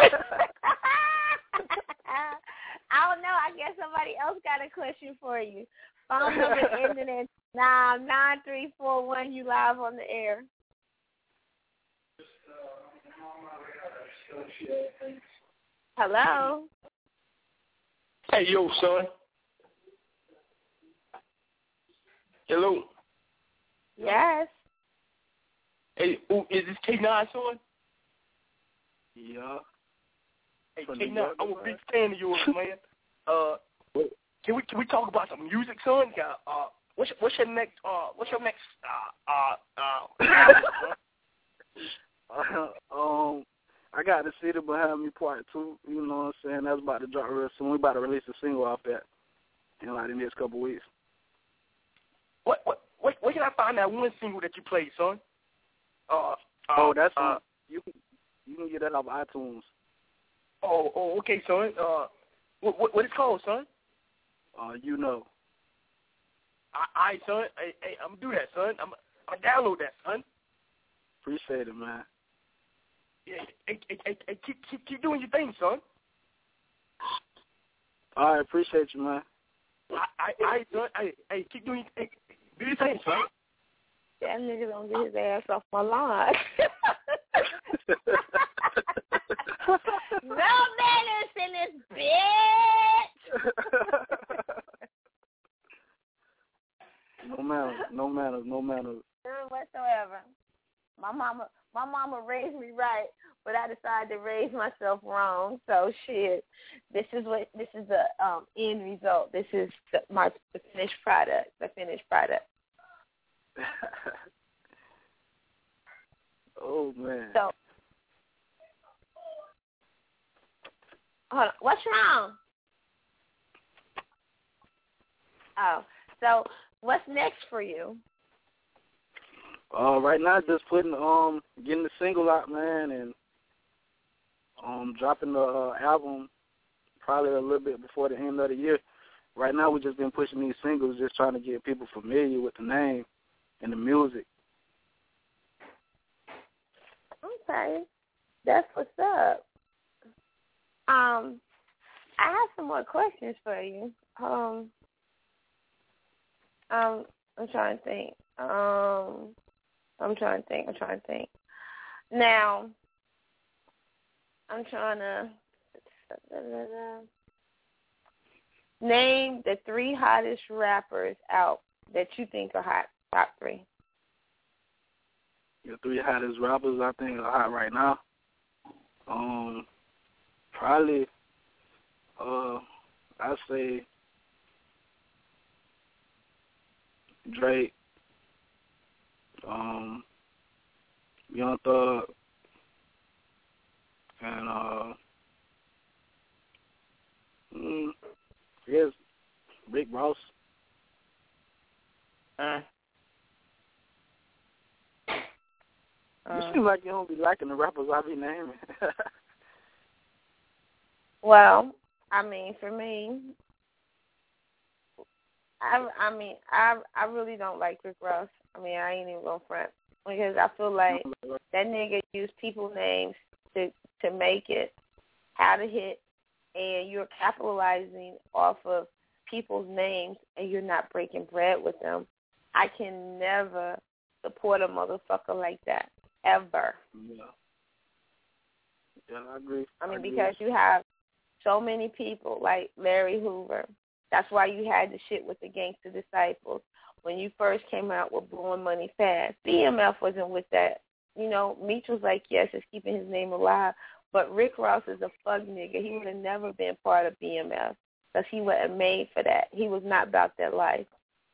I don't know. I guess somebody else got a question for you. Phone number ending in nine nine three four one. You live on the air. Hello. Hey, yo, son. Hello. Yes. Hey, ooh, is this K nine, son? Yeah. Hey, K nine, I'm a big fan of yours, man. Uh, can we can we talk about some music, son? Uh, what's your, what's your next uh what's your next uh uh uh album, son? uh, um, I got The City Behind Me Part Two. You know what I'm saying? That's about to drop real soon. We about to release a single off that in like the next couple of weeks. What what what where can I find that one single that you played, son? Uh, uh oh, that's uh, on, you can you can get that off iTunes. Oh, oh, okay, son. Uh, what what what it's called, son? Uh, you know. All right, son. Hey, hey, I'm gonna do that, son. I'm I'm gonna download that, son. Appreciate it, man. Yeah, hey, hey, hey, hey, keep keep keep doing your thing, son. All right, appreciate you, man. I, I, I, done, hey, hey, keep doing, hey, do your thing, son. That nigga don't get his ass off my lawn. No manners in this bitch. No manners, no manners, no manners. None whatsoever. My mama, my mama raised me right, but I decided to raise myself wrong. So shit, this is what this is the um, end result. This is the, my the finished product. The finished product. Oh man. So, hold on. What's wrong? Oh, so what's next for you? Uh, right now, just putting um, getting the single out, man, and um, dropping the uh, album probably a little bit before the end of the year. Right now, we've just been pushing these singles, just trying to get people familiar with the name and the music. Okay, that's what's up. Um, I have some more questions for you. Um, um, I'm trying to think. Um, I'm trying to think. I'm trying to think. Now, I'm trying to name the three hottest rappers out that you think are hot. Top three. The three hottest rappers I think are hot right now. Um, probably, uh, I'd say Drake, um, Young Thug, and uh, mm, I guess Rick Ross. Uh. You seem like you don't be liking the rappers I be naming. Well, I mean, for me, I, I mean, I, I really don't like Rick Ross. I mean, I ain't even gonna front because I feel like that nigga used people names to to make it, how to hit, and you're capitalizing off of people's names, and you're not breaking bread with them. I can never support a motherfucker like that. Ever. Yeah. Yeah, I agree. I mean, I agree. because you have so many people like Larry Hoover. That's why you had the shit with the Gangsta Disciples. When you first came out with Blowing Money Fast, B M F wasn't with that. You know, Meech was like, yes, it's keeping his name alive. But Rick Ross is a fuck nigga. He would have never been part of B M F because he wasn't made for that. He was not about that life.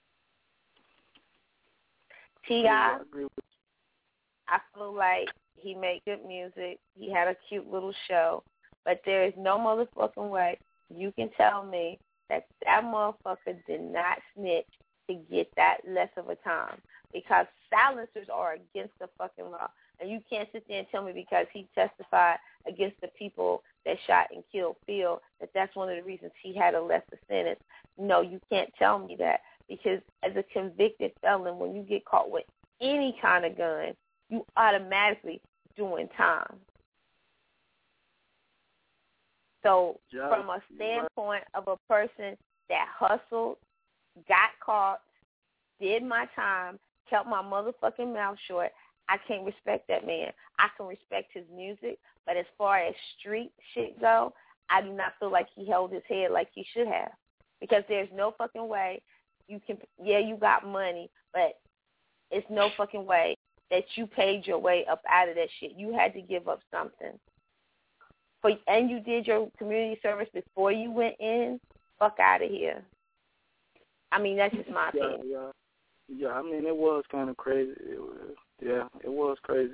T I Yeah, I agree with you. I feel like he made good music. He had a cute little show. But there is no motherfucking way you can tell me that that motherfucker did not snitch to get that less of a time. Because silencers are against the fucking law. And you can't sit there and tell me because he testified against the people that shot and killed Phil that that's one of the reasons he had a lesser sentence. No, you can't tell me that. Because as a convicted felon, when you get caught with any kind of gun, you automatically doing time. So Yeah, from a standpoint of a person that hustled, got caught, did my time, kept my motherfucking mouth short, I can't respect that man. I can respect his music, but as far as street shit go, I do not feel like he held his head like he should have. Because there's no fucking way you can, yeah, you got money, but it's no fucking way that you paid your way up out of that shit. You had to give up something. For, and you did your community service before you went in, fuck out of here. I mean, that's just my yeah, opinion. Yeah, yeah. I mean, it was kind of crazy. It was, yeah, it was crazy.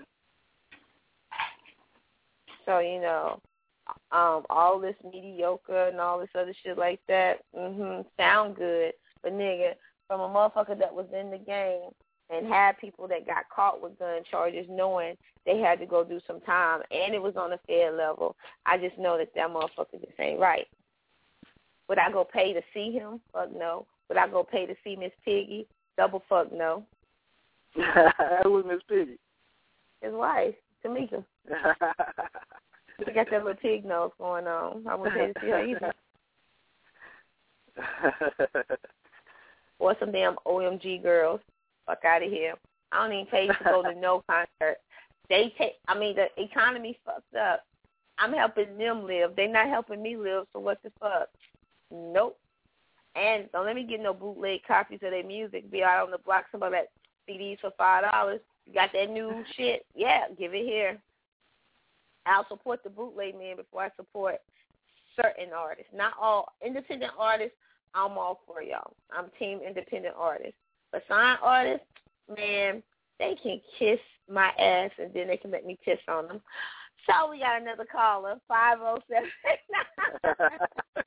So, you know, um, all this mediocre and all this other shit like that, mm-hmm, sound good. But, nigga, from a motherfucker that was in the game and had people that got caught with gun charges knowing they had to go do some time, and it was on a fair level, I just know that that motherfucker just ain't right. Would I go pay to see him? Fuck no. Would I go pay to see Miss Piggy? Double fuck no. Who was Miss Piggy? His wife, Tamika. She got that little pig nose going on. I wouldn't pay to see her either. Or some damn O M G girls. Fuck out of here. I don't even pay to go to no concert. They take, I mean, the economy fucked up. I'm helping them live. They're not helping me live, so what the fuck? Nope. And don't let me get no bootleg copies of their music. Be out on the block, some of that C Ds for five dollars. You got that new shit? Yeah, give it here. I'll support the bootleg man before I support certain artists. Not all. Independent artists, I'm all for y'all. I'm team independent artists. But signed artists, man, they can kiss my ass and then they can let me piss on them. So we got another caller, five oh seven nine.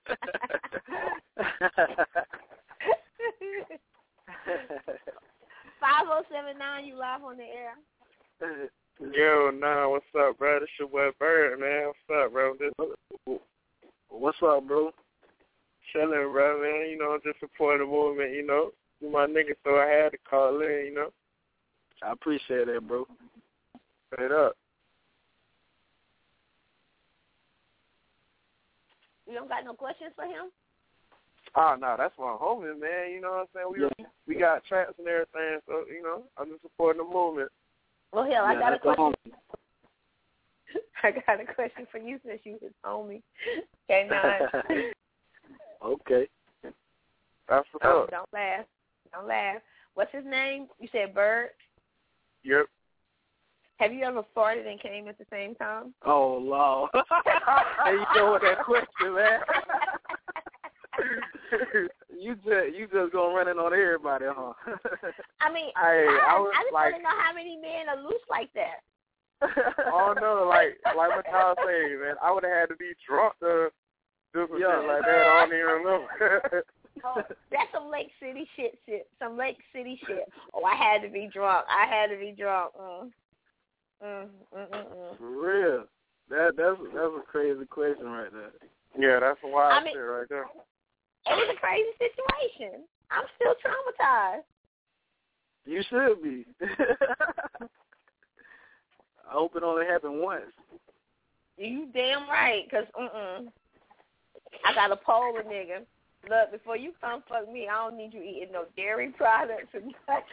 five oh seven nine, you live on the air. Yo, nah, what's up, bro? This your boy Bird, man. What's up, bro? This, what's up, bro? Chilling, bro, man. You know, just supporting the movement, you know. You my nigga, so I had to call in, you know. I appreciate that, bro. Straight up. You don't got no questions for him? Oh, no, that's my homie, man. You know what I'm saying? We yeah. we got tracks and everything, so, you know, I'm just supporting the movement. Well, hell, I yeah, got a question. I got a question for you since you his homie. Okay, now. Okay. That's what's oh, up. Don't laugh. Don't laugh. What's his name? You said Bird? Yep. Have you ever farted and came at the same time? Oh, Lord. Hey, you know what that question, man? you just you just gonna run it on everybody, huh? I mean, I, I, I, was I just like, want to know how many men are loose like that. Oh no, like like what y'all say, man. I would have had to be drunk to do some yeah. shit like that. I don't even remember. Oh, that's some Lake City shit, shit. Some Lake City shit. Oh, I had to be drunk. I had to be drunk. Mm. Mm, mm, mm, mm. For real. That that's that's a crazy question right there. Yeah, that's a wild I mean, shit right there. It was a crazy situation. I'm still traumatized. You should be. I hope it only happened once. You damn right, because mm-mm. I got to poll a nigga. Look, before you come fuck me, I don't need you eating no dairy products and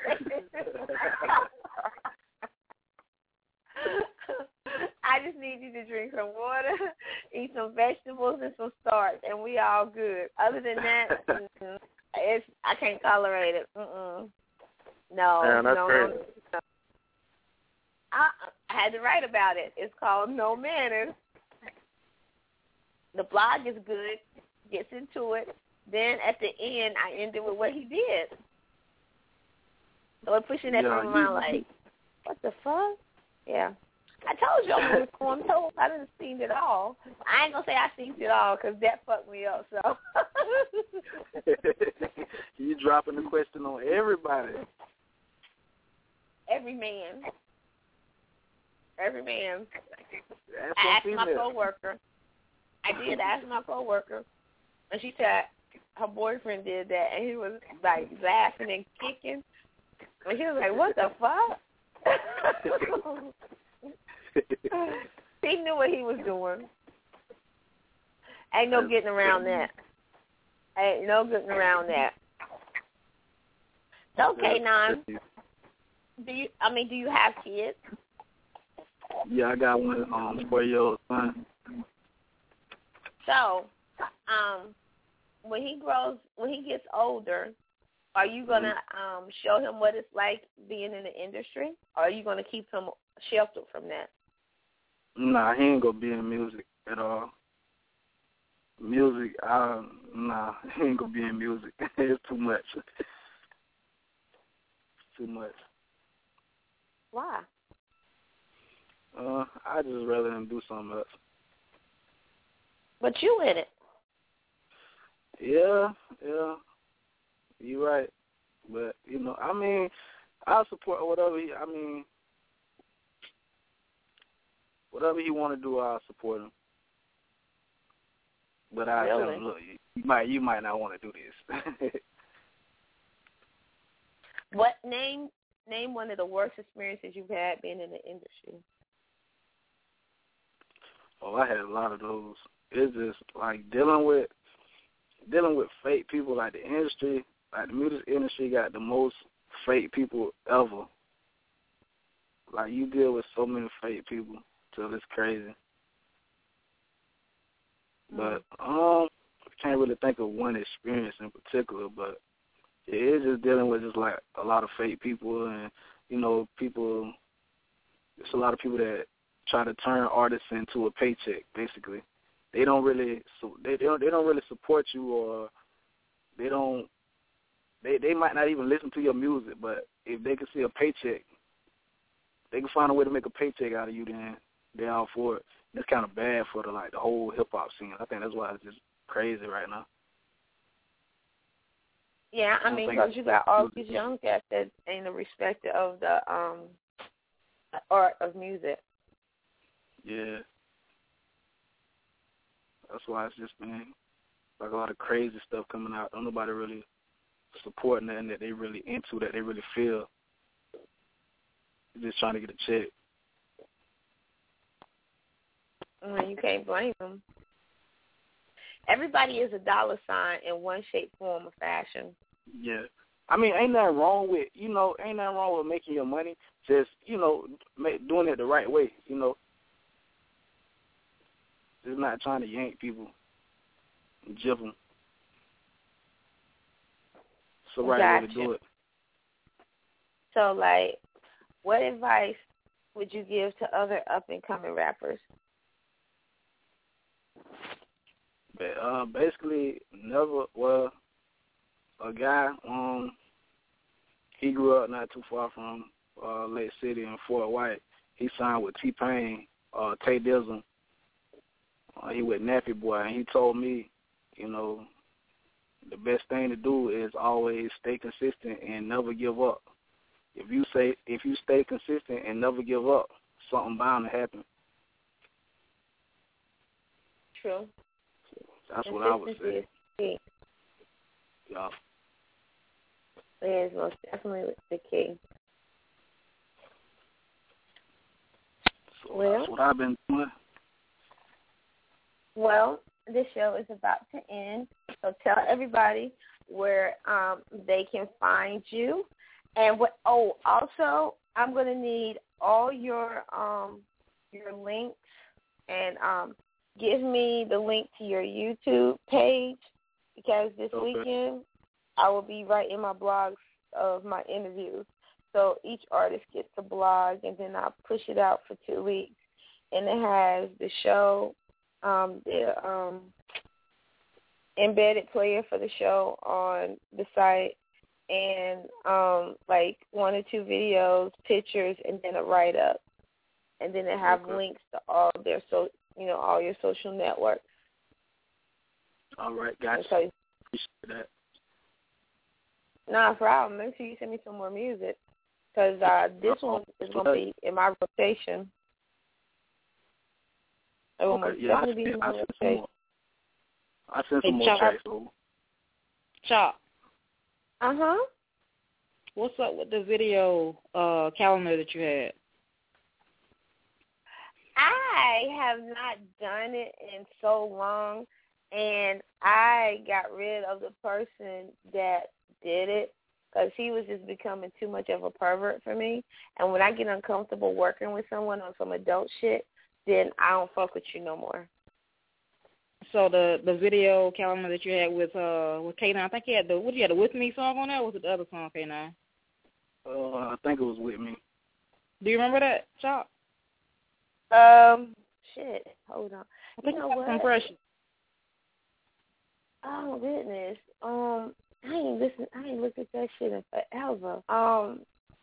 I just need you to drink some water, eat some vegetables and some starch, and we all good. Other than that, mm-mm, it's I can't tolerate it. Mm-mm. No, yeah, that's no, crazy. no, no. I, I had to write about it. It's called No Manners. The blog is good, gets into it. Then at the end, I ended with what he did. So we're pushing that yeah, from my like, what the fuck? Yeah. I told you I was going told. I didn't seen it all. I ain't going to say I seen it all because that fucked me up, so. You dropping the question on everybody. Every man. Every man. That's I asked female. my coworker. I did ask my coworker, and she said her boyfriend did that, and he was like laughing and kicking, and he was like, "What the fuck?" He knew what he was doing. Ain't no getting around that. Ain't no getting around that. Okay, Nan. Do you? I mean, do you have kids? Yeah, I got one um four-year-old son. So, um, when he grows, when he gets older, are you gonna um show him what it's like being in the industry, or are you gonna keep him sheltered from that? Nah, he ain't gonna be in music at all. Music, uh, nah, he ain't gonna be in music. It's too much. Too much. Why? Uh, I just rather him do something else. But you in it. Yeah, yeah. You're right. But, you know, I mean, I'll support whatever he, I mean, whatever he want to do, I'll support him. But I really? tell him, look, you, you might you might not want to do this. What name name one of the worst experiences you've had being in the industry? Oh, I had a lot of those. It's just like dealing with dealing with fake people, like the industry, like the music industry got the most fake people ever. Like, you deal with so many fake people till it's crazy. But um, I can't really think of one experience in particular, but it is just dealing with just like a lot of fake people, and you know, people. It's a lot of people that try to turn artists into a paycheck. Basically, they don't really so they, they don't they don't really support you, or they don't they they might not even listen to your music. But if they can see a paycheck, they can find a way to make a paycheck out of you. Then they're all for it. And it's kind of bad for the like the whole hip hop scene. I think that's why it's just crazy right now. Yeah, I, I mean, because you got all these young cats that ain't a respect of the um art of music. Yeah. That's why it's just been like a lot of crazy stuff coming out. Don't nobody really support nothing that they really into, that they really feel. They're just trying to get a check. I mean, you can't blame them. Everybody is a dollar sign in one shape, form, or fashion. Yeah. I mean, ain't nothing wrong with, you know, ain't nothing wrong with making your money. Just, you know, make, doing it the right way, you know. Just not trying to yank people and jib them. It's the right gotcha. way to do it. So, like, what advice would you give to other up-and-coming rappers? But, uh, basically, never, well, a guy, um, he grew up not too far from uh, Lake City in Fort White. He signed with T-Pain, uh, Tay Dizzle. Uh, he with Nappy Boy, and he told me, you know, the best thing to do is always stay consistent and never give up. If you say, if you stay consistent and never give up, something bound to happen. True. That's what I would say. Key. Yeah. It is most definitely the key. So well, that's what I've been doing. Well, this show is about to end, so tell everybody where um, they can find you. And what? Oh, also, I'm going to need all your um, your links, and um, give me the link to your YouTube page, because this okay. weekend I will be writing my blogs of my interviews. So each artist gets a blog, and then I'll push it out for two weeks. And it has the show, um, the um, embedded player for the show on the site, and um, like one or two videos, pictures, and then a write-up. And then they have okay. links to all their so you know all your social networks. All right, gotcha. So, appreciate that. Nah, problem. Make sure you send me some more music, because uh, this one is going to be in my rotation. It will okay, yeah, I be in my I sent some rotation. more. I sent Hey, some more Chop. tracks over. Chop. Uh-huh. What's up with the video uh, calendar that you had? I have not done it in so long, and I got rid of the person that did it because he was just becoming too much of a pervert for me. And when I get uncomfortable working with someone on some adult shit, then I don't fuck with you no more. So the the video calendar that you had with uh with K nine, I think you had the what you had the With Me song on there, or was it the other song, K nine? Uh, I think it was With Me. Do you remember that, Chop? Um, shit. Hold on. I think you know what? Impression. Oh goodness. Um, I ain't listen. I ain't looked at that shit in forever. Um,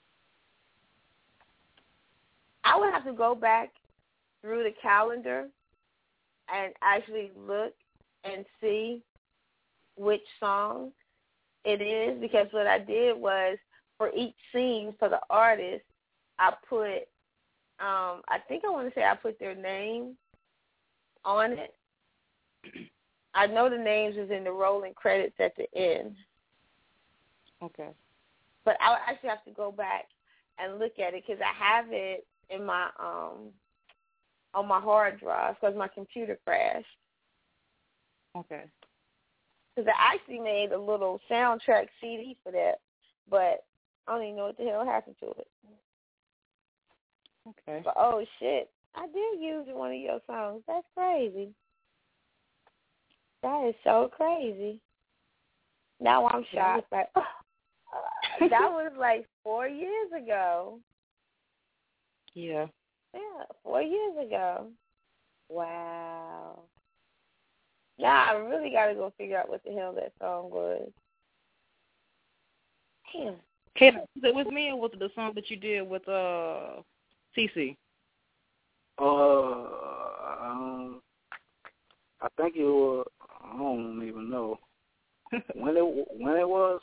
I would have to go back through the calendar and actually look and see which song it is, because what I did was for each scene for the artist, I put, um, I think I want to say I put their name on it. I know the names is in the rolling credits at the end. Okay. But I would actually have to go back and look at it, because I have it in my um on my hard drive because my computer crashed. Okay. Because I actually made a little soundtrack C D for that, but I don't even know what the hell happened to it. Okay. But, oh, shit. I did use one of your songs. That's crazy. That is so crazy. Now I'm shocked. Like, oh, uh, that was like four years ago. Yeah. Yeah, four years ago. Wow. Now I really got to go figure out what the hell that song was. Damn. Kayla, was it with me or was it the song that you did with uh Cece? Uh, um, I think it was. I don't even know when it when it was.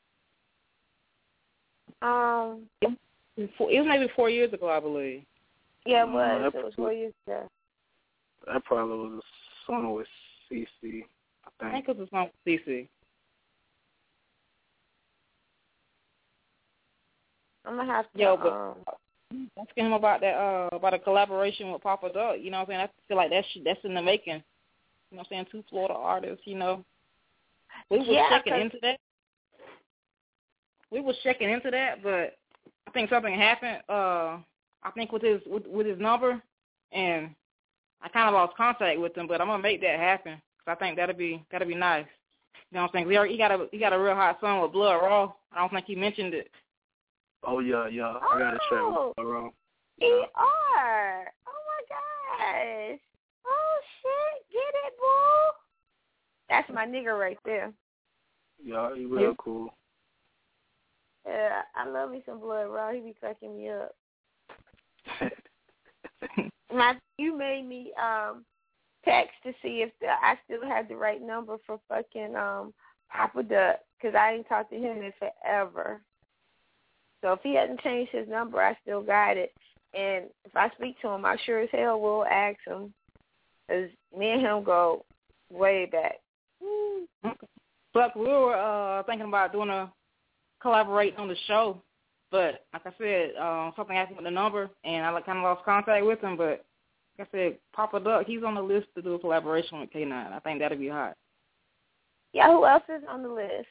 Um, it was maybe four years ago, I believe. Yeah, it was. Uh, it was four years ago. That probably was a song with C C. I think. I think it was a song with C C. I'm gonna have to. Yo, but um, asking him about that uh about a collaboration with Papa Doug. You know what I'm saying? I feel like that's that's in the making. You know what I'm saying? Two Florida artists. You know, we was yeah, checking into that. We was checking into that, but I think something happened. Uh, I think with his with, with his number, and I kind of lost contact with him. But I'm gonna make that happen because I think that'll be that'll be nice. You know what I'm saying? We already, he got a he got a real hot song with Blood Raw. I don't think he mentioned it. Oh yeah, yeah. I got a track with Blood Raw. E R. Oh my gosh. Oh shit, get it, boo. That's my nigga right there. Yeah, he real cool. Yeah, I love me some Blood Raw. He be cracking me up. My, you made me um text to see if the, I still had the right number for fucking um Papa Duck, because I ain't talked to him in forever. So if he hadn't changed his number, I still got it. And if I speak to him, I sure as hell will ask him, because me and him go way back. But we were uh, thinking about doing a collaborate on the show, but like I said, um, something happened with the number, and I kind of lost contact with him. But like I said, Papa Duck, he's on the list to do a collaboration with K nine. I think that'd be hot. Yeah, who else is on the list?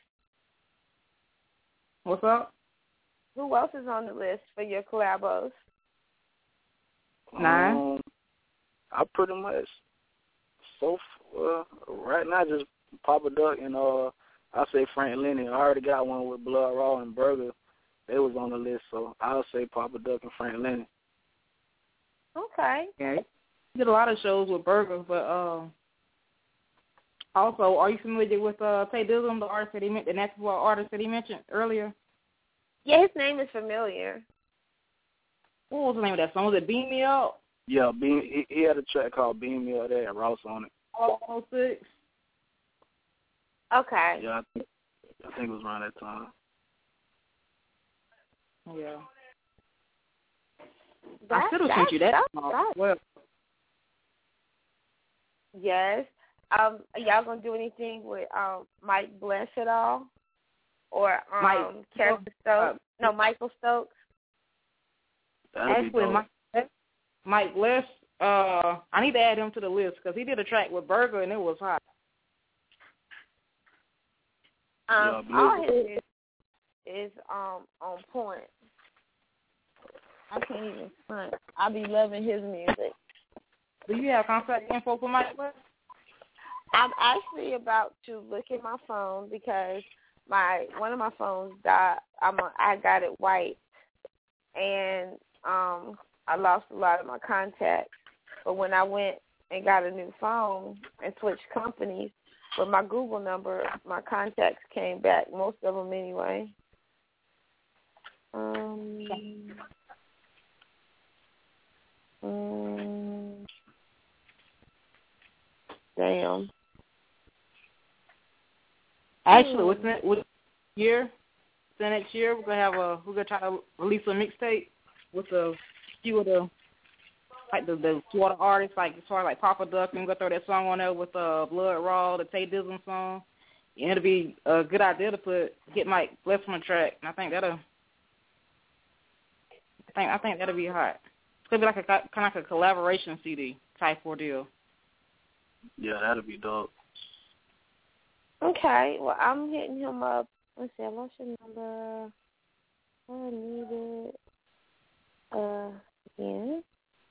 What's up? Who else is on the list for your collabos? Nine. Um, I pretty much so uh, right now just Papa Duck and uh I say Frank Lenny. I already got one with Blood Raw and Burger. They was on the list, so I'll say Papa Duck and Frank Lenny. Okay. Yeah, he did a lot of shows with Burger, but um, also, are you familiar with uh, Tay Dizzle, the artist that he mentioned, the natural artist that he mentioned earlier? Yeah, his name is familiar. What was the name of that song? Was it Beam Me Up? Yeah, Beam. He, he had a track called Beam Me Up. There had Ross on it. oh six Okay. Yeah, I think, I think it was around that time. Yeah. That, I should have sent you that. that. Well, yes. Um, are y'all gonna do anything with um Mike Bless at all, or um Mike. Kevin Stokes? No, Michael Stokes. That'd Actually, be Mike, Mike Bless. Uh, I need to add him to the list because he did a track with Burger and it was hot. Um, yeah, all his music is um on point. I can't even front. I be loving his music. Do you have contact info for Mike Bless? I'm actually about to look at my phone because my one of my phones died. I'm a, I got it wiped, and um I lost a lot of my contacts. But when I went and got a new phone and switched companies, with my Google number, my contacts came back. Most of them anyway. Um. um damn. Actually, within with year, the next year we're gonna have a we're gonna try to release a mixtape with a few of the like the the Florida artists, like as far as like Papa Duck, and we're gonna throw that song on there with uh Blood Raw, the Tay Dizzle song. And it'll be a good idea to put get Mike Bless on the track, and I think that'll I think I think that'll be hot. It's gonna be like a kind of like a collaboration C D type ordeal. Yeah, that'll be dope. Okay, well, I'm hitting him up. Let's see, I lost your number. I need it. Uh, again.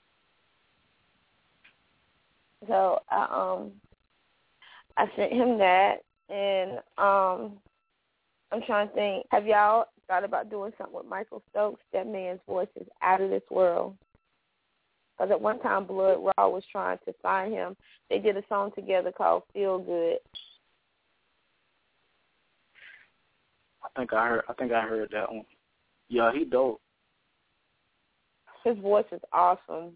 So, I, um, I sent him that, and, um, I'm trying to think, have y'all thought about doing something with Michael Stokes? That man's voice is out of this world. Because at one time, Blood Raw was trying to sign him. They did a song together called Feel Good. I think I heard. I think I heard that one. Yeah, he dope. His voice is awesome.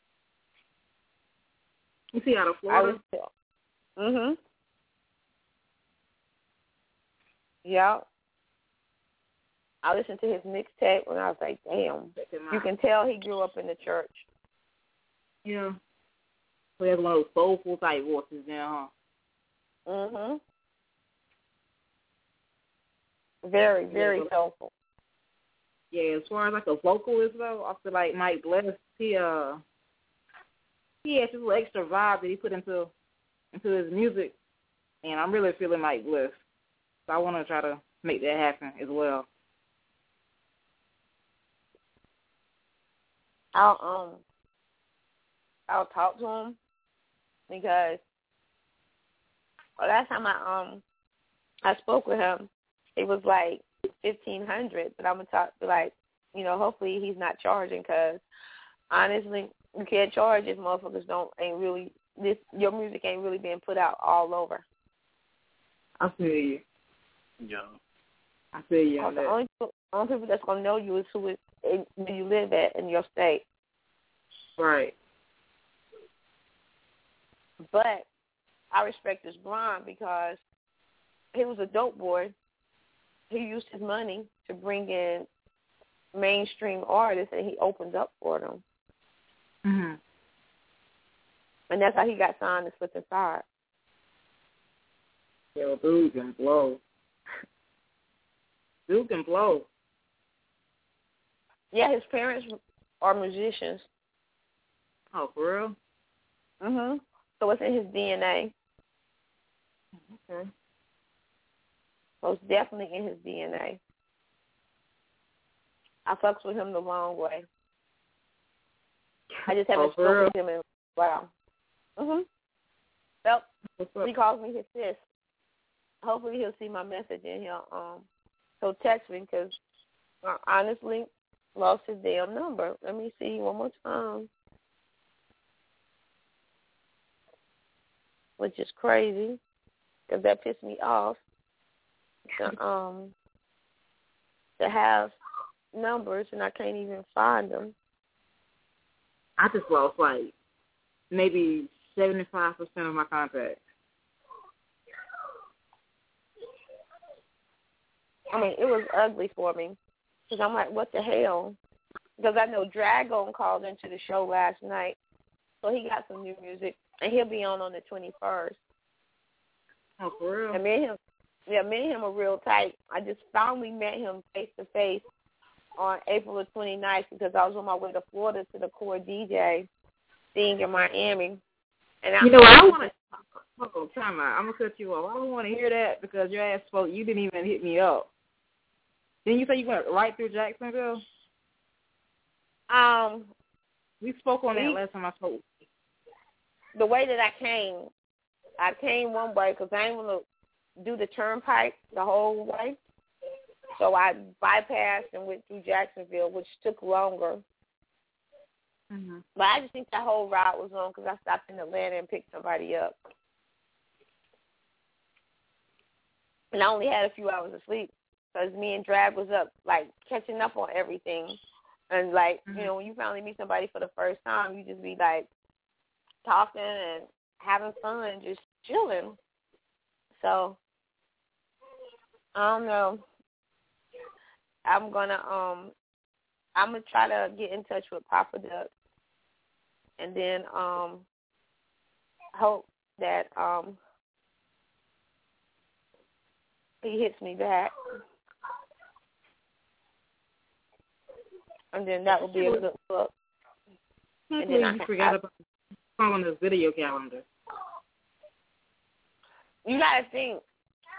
Is he out of Florida? Mhm. Yeah. I listened to his mixtape when I was like, damn. You can tell he grew up in the church. Yeah. So he has one of those soulful type voices now, huh? Mhm. Very, very yeah, soulful. Yeah, as far as like a vocalist though, I feel like Mike Bless, he uh he has this little extra vibe that he put into into his music, and I'm really feeling Mike Bless. So I want to try to make that happen as well. I'll um I'll talk to him because well, last time I um I spoke with him, it was like fifteen hundred, but I'm gonna talk to like you know hopefully he's not charging because honestly you can't charge if motherfuckers don't ain't really this your music ain't really being put out all over. I feel you. Yeah. I feel you. The only, only people that's gonna know you is who is where you live at in your state. Right. But I respect this blonde because he was a dope boy. He used his money to bring in mainstream artists, and he opens up for them. Mhm. And that's how he got signed to Slip and Slide. Yeah, dude can blow. Dude can blow. Yeah, his parents are musicians. Oh, for real? Mhm. So it's in his D N A. Okay. So it's definitely in his D N A. I fucks with him the long way. I just haven't oh, spoken real? with him in wow. Mhm. Well, he calls me his sis. Hopefully he'll see my message and he'll um he'll text me because I honestly lost his damn number. Let me see one more time. Which is crazy because that pissed me off. To, um, to have numbers and I can't even find them. I just lost like maybe seventy-five percent of my contacts. I mean, it was ugly for me because I'm like, what the hell? Because I know Dragon called into the show last night, so he got some new music, and he'll be on on the twenty-first. Oh, for real? And me and him, yeah, me and him are real tight. I just finally met him face to face on April the twenty-ninth because I was on my way to Florida to the Core D J thing in Miami. And I, you know what? I want to. Oh, time out. I'm gonna cut you off. I don't want to hear that because your ass spoke. You didn't even hit me up. Didn't you say you went right through Jacksonville? Um, we spoke on we, that last time I spoke. The way that I came, I came one way because I didn't want to do the turnpike the whole way. So I bypassed and went through Jacksonville, which took longer. Mm-hmm. But I just think that whole ride was on because I stopped in Atlanta and picked somebody up. And I only had a few hours of sleep because me and Drag was up, like, catching up on everything. And, like, mm-hmm. you know, when you finally meet somebody for the first time, you just be, like, talking and having fun and just chilling. So, I don't know. I'm going to, um, I'm going to try to get in touch with Papa Duck and then um, hope that um, he hits me back. And then that will be a good look. And then I forgot about on the video calendar. You got to think,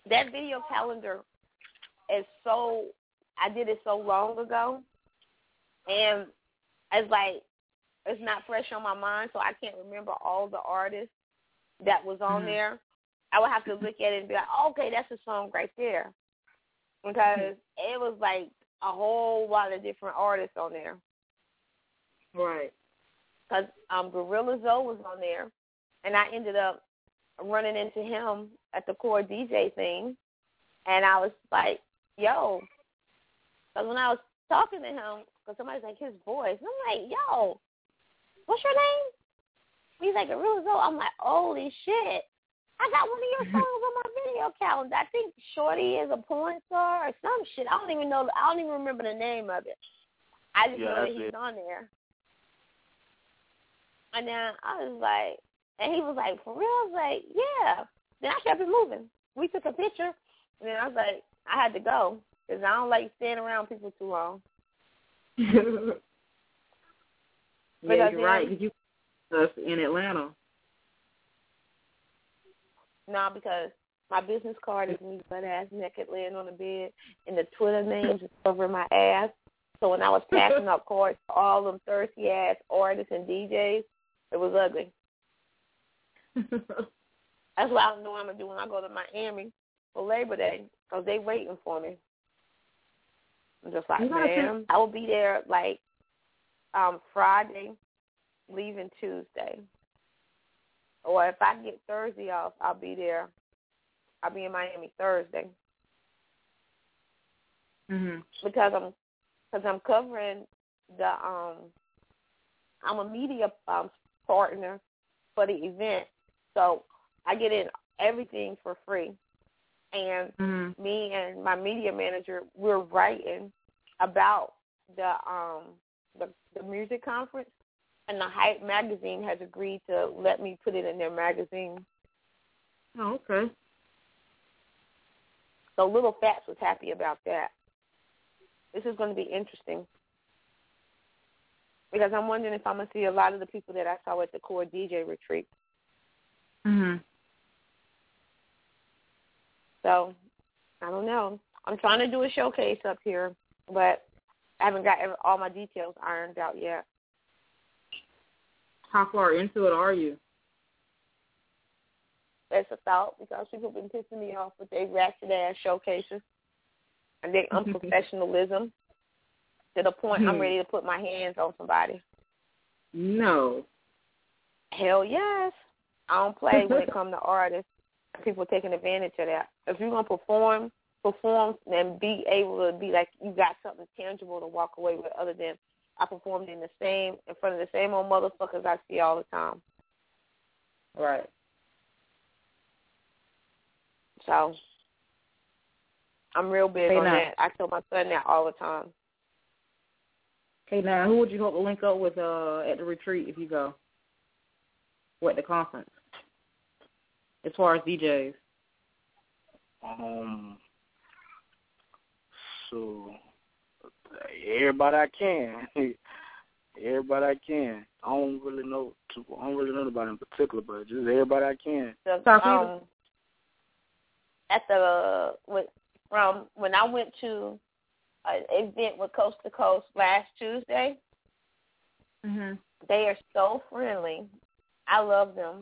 that video calendar is so, I did it so long ago, and it's like, it's not fresh on my mind, so I can't remember all the artists that was on mm-hmm. there. I would have to look at it and be like, oh, okay, that's a song right there. Because mm-hmm. it was like a whole lot of different artists on there. Right. Because um, Gorilla Zoe was on there, and I ended up running into him at the Core D J thing, and I was like, yo, because when I was talking to him, because somebody's like, his voice, and I'm like, yo, what's your name? He's like, Gorilla Zoe. I'm like, holy shit. I got one of your songs on my video calendar. I think Shorty is a porn star or some shit. I don't even know. I don't even remember the name of it. I just yeah, know that he's it. on there. And then I was like, and he was like, for real? I was like, yeah. Then I kept it moving. We took a picture, and then I was like, I had to go because I don't like staying around people too long. Yeah, you're then, right. You us in Atlanta. No, because my business card is me butt ass naked laying on the bed, and the Twitter names is over my ass. So when I was passing out cards to all them thirsty ass artists and D Js, it was ugly. That's what I know I'm gonna do when I go to Miami for Labor Day, because they waiting for me. I'm just like, man, I will be there like um, Friday, leaving Tuesday. Or if I get Thursday off, I'll be there. I'll be in Miami Thursday. Mm-hmm. Because I'm, because I'm covering the, um, I'm a media um, partner for the event, so I get in everything for free. And mm-hmm. me and my media manager, we're writing about the um the, the music conference. And the Hype magazine has agreed to let me put it in their magazine. Oh, okay. So Little Fats was happy about that. This is going to be interesting. Because I'm wondering if I'm going to see a lot of the people that I saw at the Core D J retreat. Mm-hmm. So, I don't know. I'm trying to do a showcase up here, but I haven't got every, all my details ironed out yet. How far into it are you? That's a thought, because people have been pissing me off with their ratchet-ass showcases and their unprofessionalism to the point I'm ready to put my hands on somebody. No. Hell yes. I don't play when it comes to artists. People taking advantage of that. If you're going to perform, perform and be able to be like you got something tangible to walk away with other than I performed in the same, in front of the same old motherfuckers I see all the time. Right. So, I'm real big hey, on now. that. I tell my son that all the time. Okay, now, who would you hope to link up with uh, at the retreat if you go? Or at the conference? As far as D Js. Um, so... Everybody I can, everybody I can. I don't really know. I don't really know anybody in particular, but just everybody I can. The, um, at the from when I went to an event with Coast to Coast last Tuesday, mm-hmm. they are so friendly. I love them,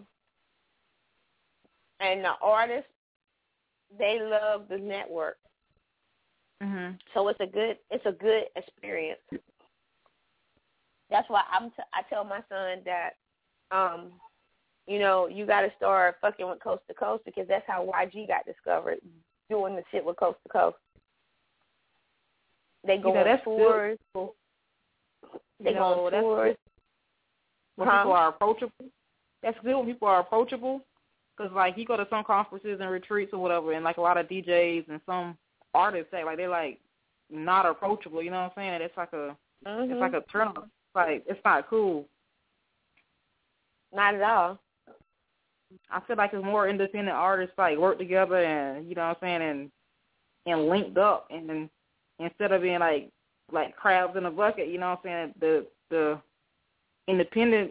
and the artists, they love the network. Mm-hmm. So it's a good it's a good experience. That's why I'm t- I tell my son that, um, you know, you got to start fucking with Coast to Coast, because that's how Y G got discovered, doing the shit with Coast to Coast. They go you know, on tours. Good. They you go know, on tours. When huh? people are approachable. That's good when people are approachable, because like you go to some conferences and retreats or whatever, and like a lot of D Js and some artists say like they're like not approachable, you know what I'm saying? And it's like a mm-hmm. it's like a turn off. Like it's not cool. Not at all. I feel like it's more independent artists like work together and you know what I'm saying and and linked up, and then instead of being like like crabs in a bucket, you know what I'm saying, the the independent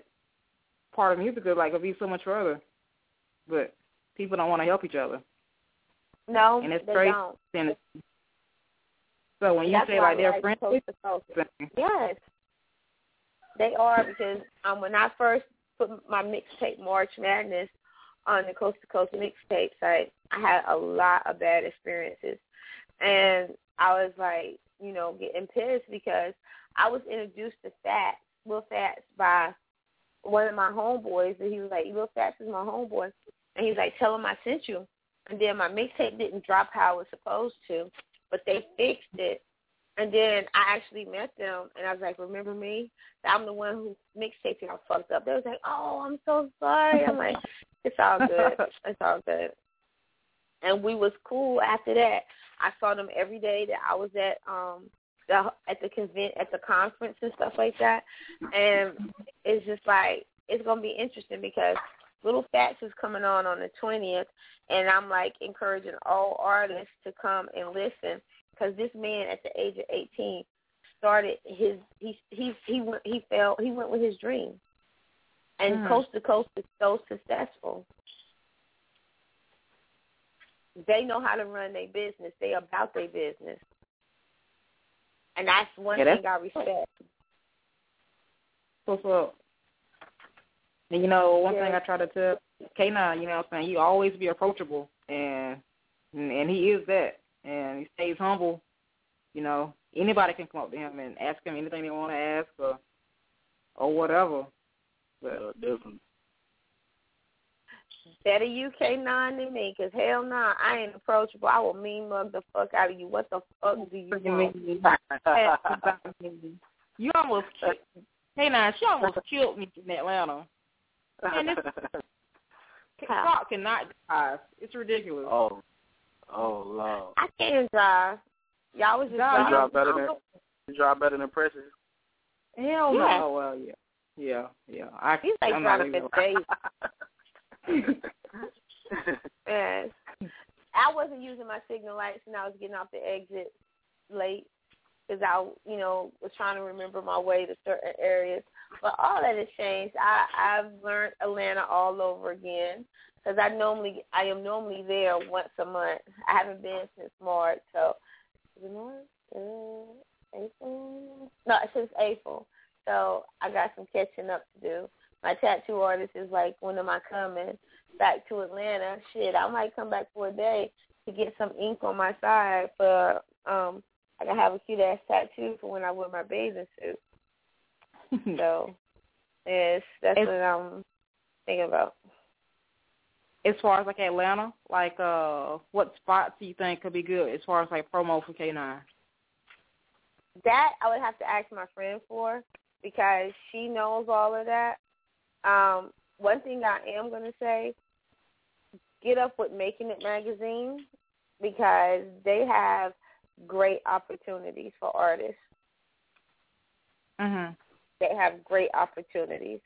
part of music is like will be so much further. But people don't want to help each other. No, and it's they straight don't. Tennessee. So when you That's say why like they're I like friendly, Coast to Coast. Yes, they are, because um, when I first put my mixtape March Madness on the Coast to Coast mixtape site, I had a lot of bad experiences, and I was like, you know, getting pissed because I was introduced to Fats, Lil Fats, by one of my homeboys, and he was like, Lil Fats is my homeboy, and he's like, tell him I sent you, and then my mixtape didn't drop how it was supposed to, but they fixed it. And then I actually met them, and I was like, remember me? I'm the one who mixtaped y'all fucked up. They was like, oh, I'm so sorry. I'm like, it's all good. It's all good. And we was cool after that. I saw them every day that I was at um the, at the convent at the conference and stuff like that. And it's just like, it's going to be interesting because Little Fats is coming on on the twentieth, and I'm like encouraging all artists to come and listen. Because this man, at the age of eighteen, started his he he he went he fell he went with his dream, and Mm. Coast to Coast is so successful. They know how to run their business. They about their business, and that's one Yeah, that's- thing I respect. What's up? And you know, one Yeah. thing I try to tell K nine, you know what I'm saying, he always be approachable, and and he is that. And he stays humble. You know, anybody can come up to him and ask him anything they want to ask or or whatever. But uh, definitely. Better you K nine than me, because hell no, nah, I ain't approachable. I will mean mug the fuck out of you. What the fuck do you want? You almost killed K nine, she almost killed me in Atlanta. And this clock cannot drive. It's ridiculous. Oh. Oh, Lord. I can't drive. Y'all was just You driving. drive better than you drive better than Precious. Hell Yeah. no. Well, yeah, yeah, yeah. I He's like I'm driving not for even- days. Yes. I wasn't using my signal lights, and I was getting off the exit late because I, you know, was trying to remember my way to certain areas. But all that has changed. I I've learned Atlanta all over again. Because I normally, I am normally there once a month. I haven't been since March, so is it March? Uh, April? No, since April. So I got some catching up to do. My tattoo artist is like, when am I coming back to Atlanta? Shit, I might come back for a day to get some ink on my side for, um, I can have a cute ass tattoo for when I wear my bathing suit. So, yes, that's It's- what I'm thinking about. As far as like Atlanta, like uh, what spots do you think could be good as far as like promo for K nine? That I would have to ask my friend for because she knows all of that. Um, one thing I am going to say, get up with Making It magazine because they have great opportunities for artists. Mm-hmm. They have great opportunities.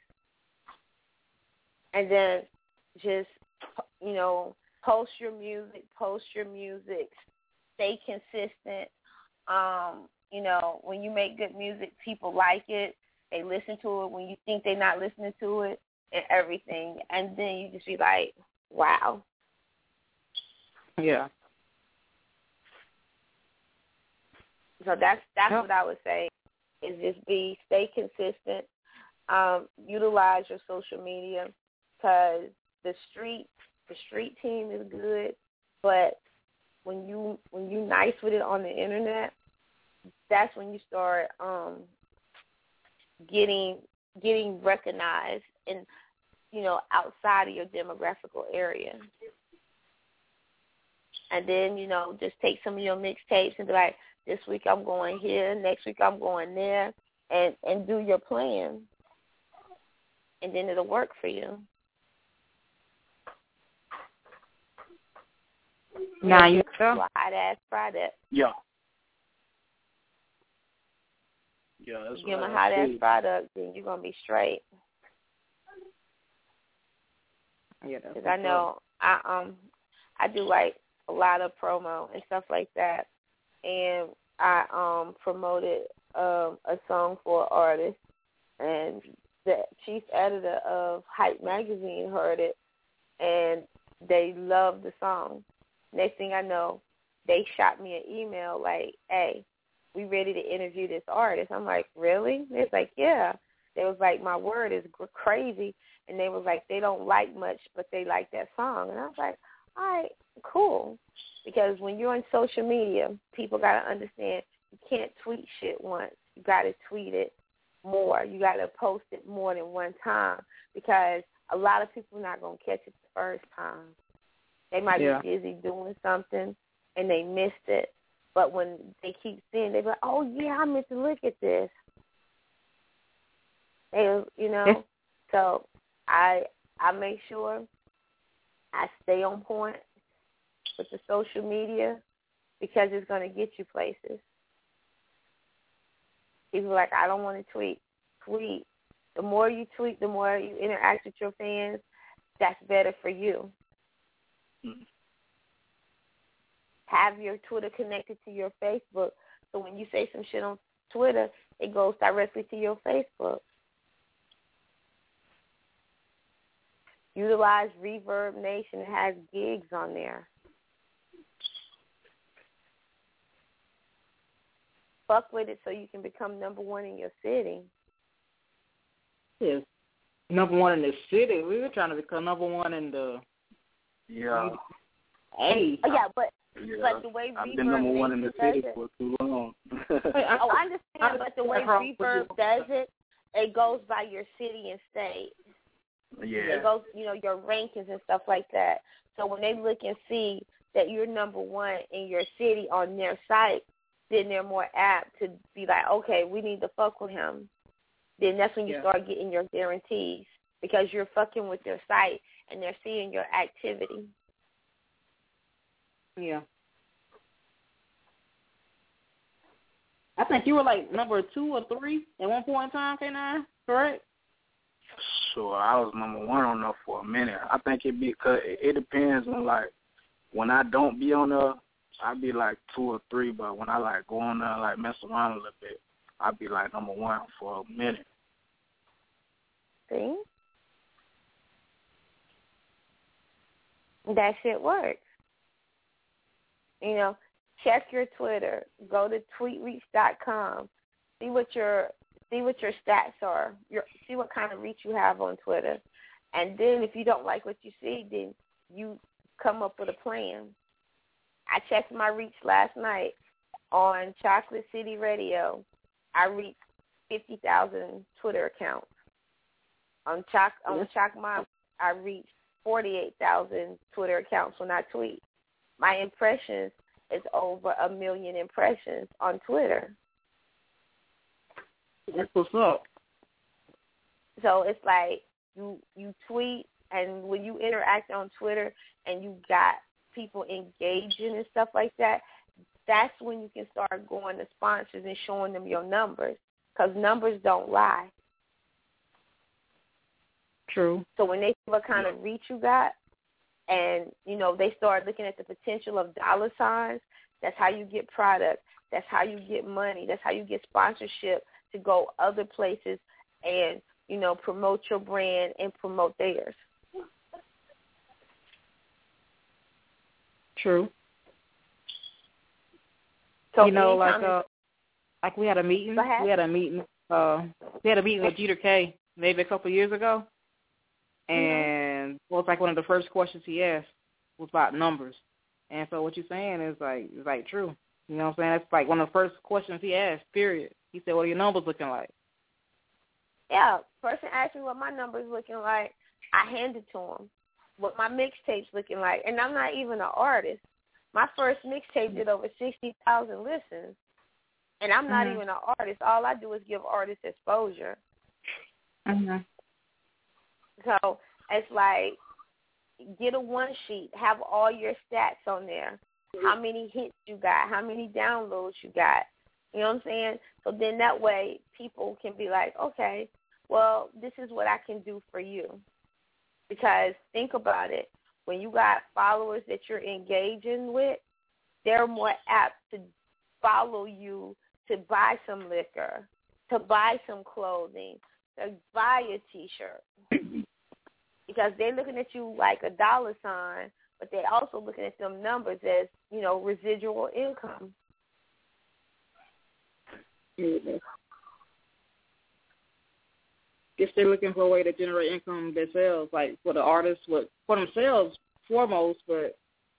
And then just, you know, post your music, post your music, stay consistent. Um, you know, when you make good music, people like it. They listen to it when you think they're not listening to it and everything. And then you just be like, wow. Yeah. So that's that's Yep. what I would say is just be, stay consistent, um, utilize your social media because the street the street team is good, but when you when you nice with it on the internet, that's when you start um, getting getting recognized and, you know, outside of your demographical area. And then, you know, just take some of your mixtapes and be like, this week I'm going here, next week I'm going there, and, and do your plan. And then it'll work for you. Now you a hot ass product. Yeah. Yeah, that's You give them a what I hot ass see. product, then you're gonna be straight. Yeah, that's Because I know I um I do like a lot of promo and stuff like that, and I um promoted um a song for an artist, and the chief editor of Hype magazine heard it, and they loved the song, Next thing I know, they shot me an email like, hey, we ready to interview this artist. I'm like, really? It's like, yeah. They was like, my word is crazy. And they was like, they don't like much, but they like that song. And I was like, all right, cool. Because when you're on social media, people got to understand you can't tweet shit once. You got to tweet it more. You got to post it more than one time because a lot of people are not going to catch it the first time. They might yeah. be busy doing something and they missed it. But when they keep seeing, they be like, oh, yeah, I meant to look at this. They, you know, so I I make sure I stay on point with the social media because it's going to get you places. People are like, I don't want to tweet. Tweet. The more you tweet, the more you interact with your fans, that's better for you. Mm-hmm. Have your Twitter connected to your Facebook, so when you say some shit on Twitter, it goes directly to your Facebook. Utilize Reverb Nation. It has gigs on there. Fuck with it so you can become number one in your city. Yes. Number one in the city. We were trying to become number one in the... Yeah. Hey. Oh, yeah, but... Yeah, but the way I've Reverb been number one in the city it, for too long. oh, I understand, but the way Reverb does it, it goes by your city and state. Yeah. It goes, you know, your rankings and stuff like that. So when they look and see that you're number one in your city on their site, then they're more apt to be like, okay, we need to fuck with him. Then that's when you yeah. start getting your guarantees because you're fucking with their site and they're seeing your activity. Yeah. I think you were like number two or three at one point in time, K nine, correct? Sure, I was number one on there for a minute. I think it be cause it, it depends on like when I don't be on there, I be like two or three. But when I like go on there and like mess around a little bit, I be like number one for a minute. See, that shit works. You know, check your Twitter. Go to tweet reach dot com. See what your See what your stats are. Your, see what kind of reach you have on Twitter. And then if you don't like what you see, then you come up with a plan. I checked my reach last night on Chocolate City Radio. I reached fifty thousand Twitter accounts. On Choc on Choc Mom, I reached forty-eight thousand Twitter accounts when I tweet. My impressions is over a million impressions on Twitter. That's what's up. So it's like you you tweet, and when you interact on Twitter and you got people engaging and stuff like that, that's when you can start going to sponsors and showing them your numbers because numbers don't lie. True. So when they see what kind of reach you got and, you know, they start looking at the potential of dollar signs, that's how you get product. That's how you get money. That's how you get sponsorship to go other places and, you know, promote your brand and promote theirs. True. So you know, like uh, like we had a meeting. We had a meeting. Uh, we had a meeting with Jeter K maybe a couple of years ago, and mm-hmm. well, it's like one of the first questions he asked was about numbers. And so what you're saying is like is like true. You know what I'm saying? That's like one of the first questions he asked. Period. He said, "What are your numbers looking like?" Yeah, person asked me what my numbers looking like. I handed to him what my mixtape's looking like, and I'm not even an artist. My first mixtape did over sixty thousand listens, and I'm not mm-hmm. even an artist. All I do is give artists exposure. Mm-hmm. So it's like, get a one sheet, have all your stats on there, how many hits you got, how many downloads you got. You know what I'm saying? So then that way people can be like, okay, well, this is what I can do for you. Because think about it. When you got followers that you're engaging with, they're more apt to follow you to buy some liquor, to buy some clothing, to buy a T-shirt. Because they're looking at you like a dollar sign but they're also looking at them numbers as, you know, residual income. Mm-hmm. Guess they're looking for a way to generate income themselves, like for the artists, what for themselves foremost, but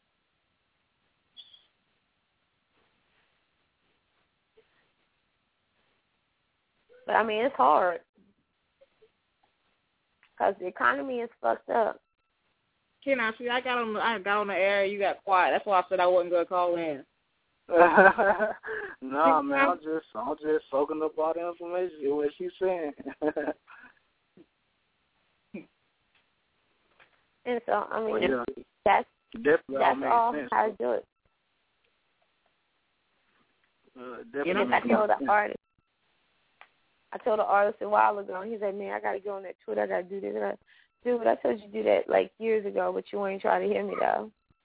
but I mean it's hard because the economy is fucked up. Can I see? I got on. I got on the air. You got quiet. That's why I said I wasn't gonna call in. Nah, man. I'm just, I'm just soaking up all the information. What she's saying. And so, I mean, yeah. that's definitely that's all, all sense, how to do it. Uh, You know, I told the artist, I told the artist a while ago, and he said, "Man, I gotta go on that Twitter. I gotta do this." And I, Dude, I told you to do that like years ago, but you ain't trying to hear me though.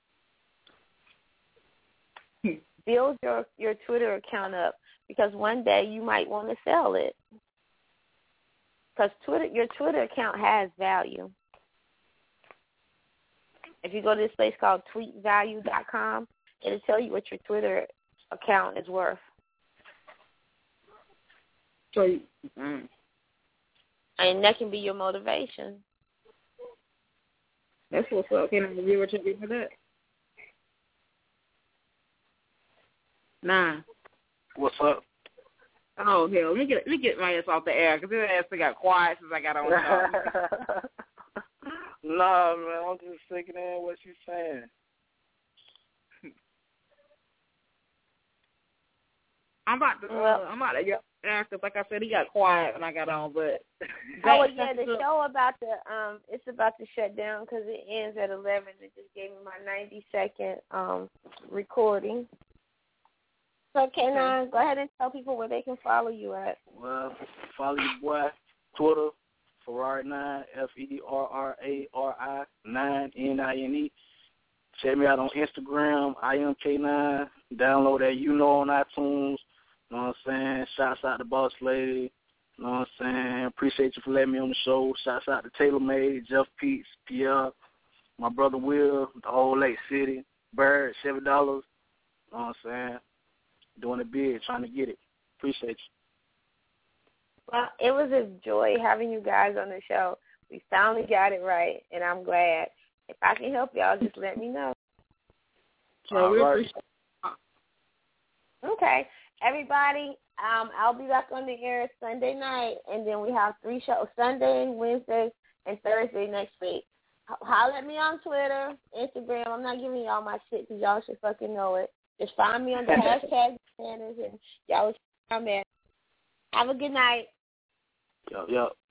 Build your your Twitter account up because one day you might want to sell it. Because Twitter, your Twitter account has value. If you go to this place called tweet value dot com, it'll tell you what your Twitter account is worth. So, mm. And that can be your motivation. That's what's up. Can I review what you do for that? Nah. What's up? Oh, hell. Let me get, let me get my ass off the air because this ass got quiet since I got on the Nah, man, I'm just thinking in what she's saying. I'm about to, uh, I'm about to get because, like I said, he got quiet when I got on, but. Oh, well, yeah, the show about to, um, it's about to shut down because it ends at eleven. It just gave me my ninety second um, recording. So can I go ahead and tell people where they can follow you at? Well, follow your boy, Twitter, Ferrari nine, F E R R A R I nine, N I N E. Check me out on Instagram, I M K nine. Download that You Know on iTunes. You know what I'm saying? Shouts out to Boss Lady. You know what I'm saying? Appreciate you for letting me on the show. Shouts out to Taylor Made, Jeff Peets, Pierre, my brother Will, the whole Lake City, Bird, seven dollars. You know what I'm saying? Doing it big, trying to get it. Appreciate you. Well, it was a joy having you guys on the show. We finally got it right, and I'm glad. If I can help y'all, just let me know. So we appreciate Okay. Everybody, um, I'll be back on the air Sunday night, and then we have three shows, Sunday, Wednesday, and Thursday next week. H- holler at me on Twitter, Instagram. I'm not giving y'all my shit because y'all should fucking know it. Just find me on the hashtag Sanders, and y'all will see where I'm at. Have a good night. Yo, yo.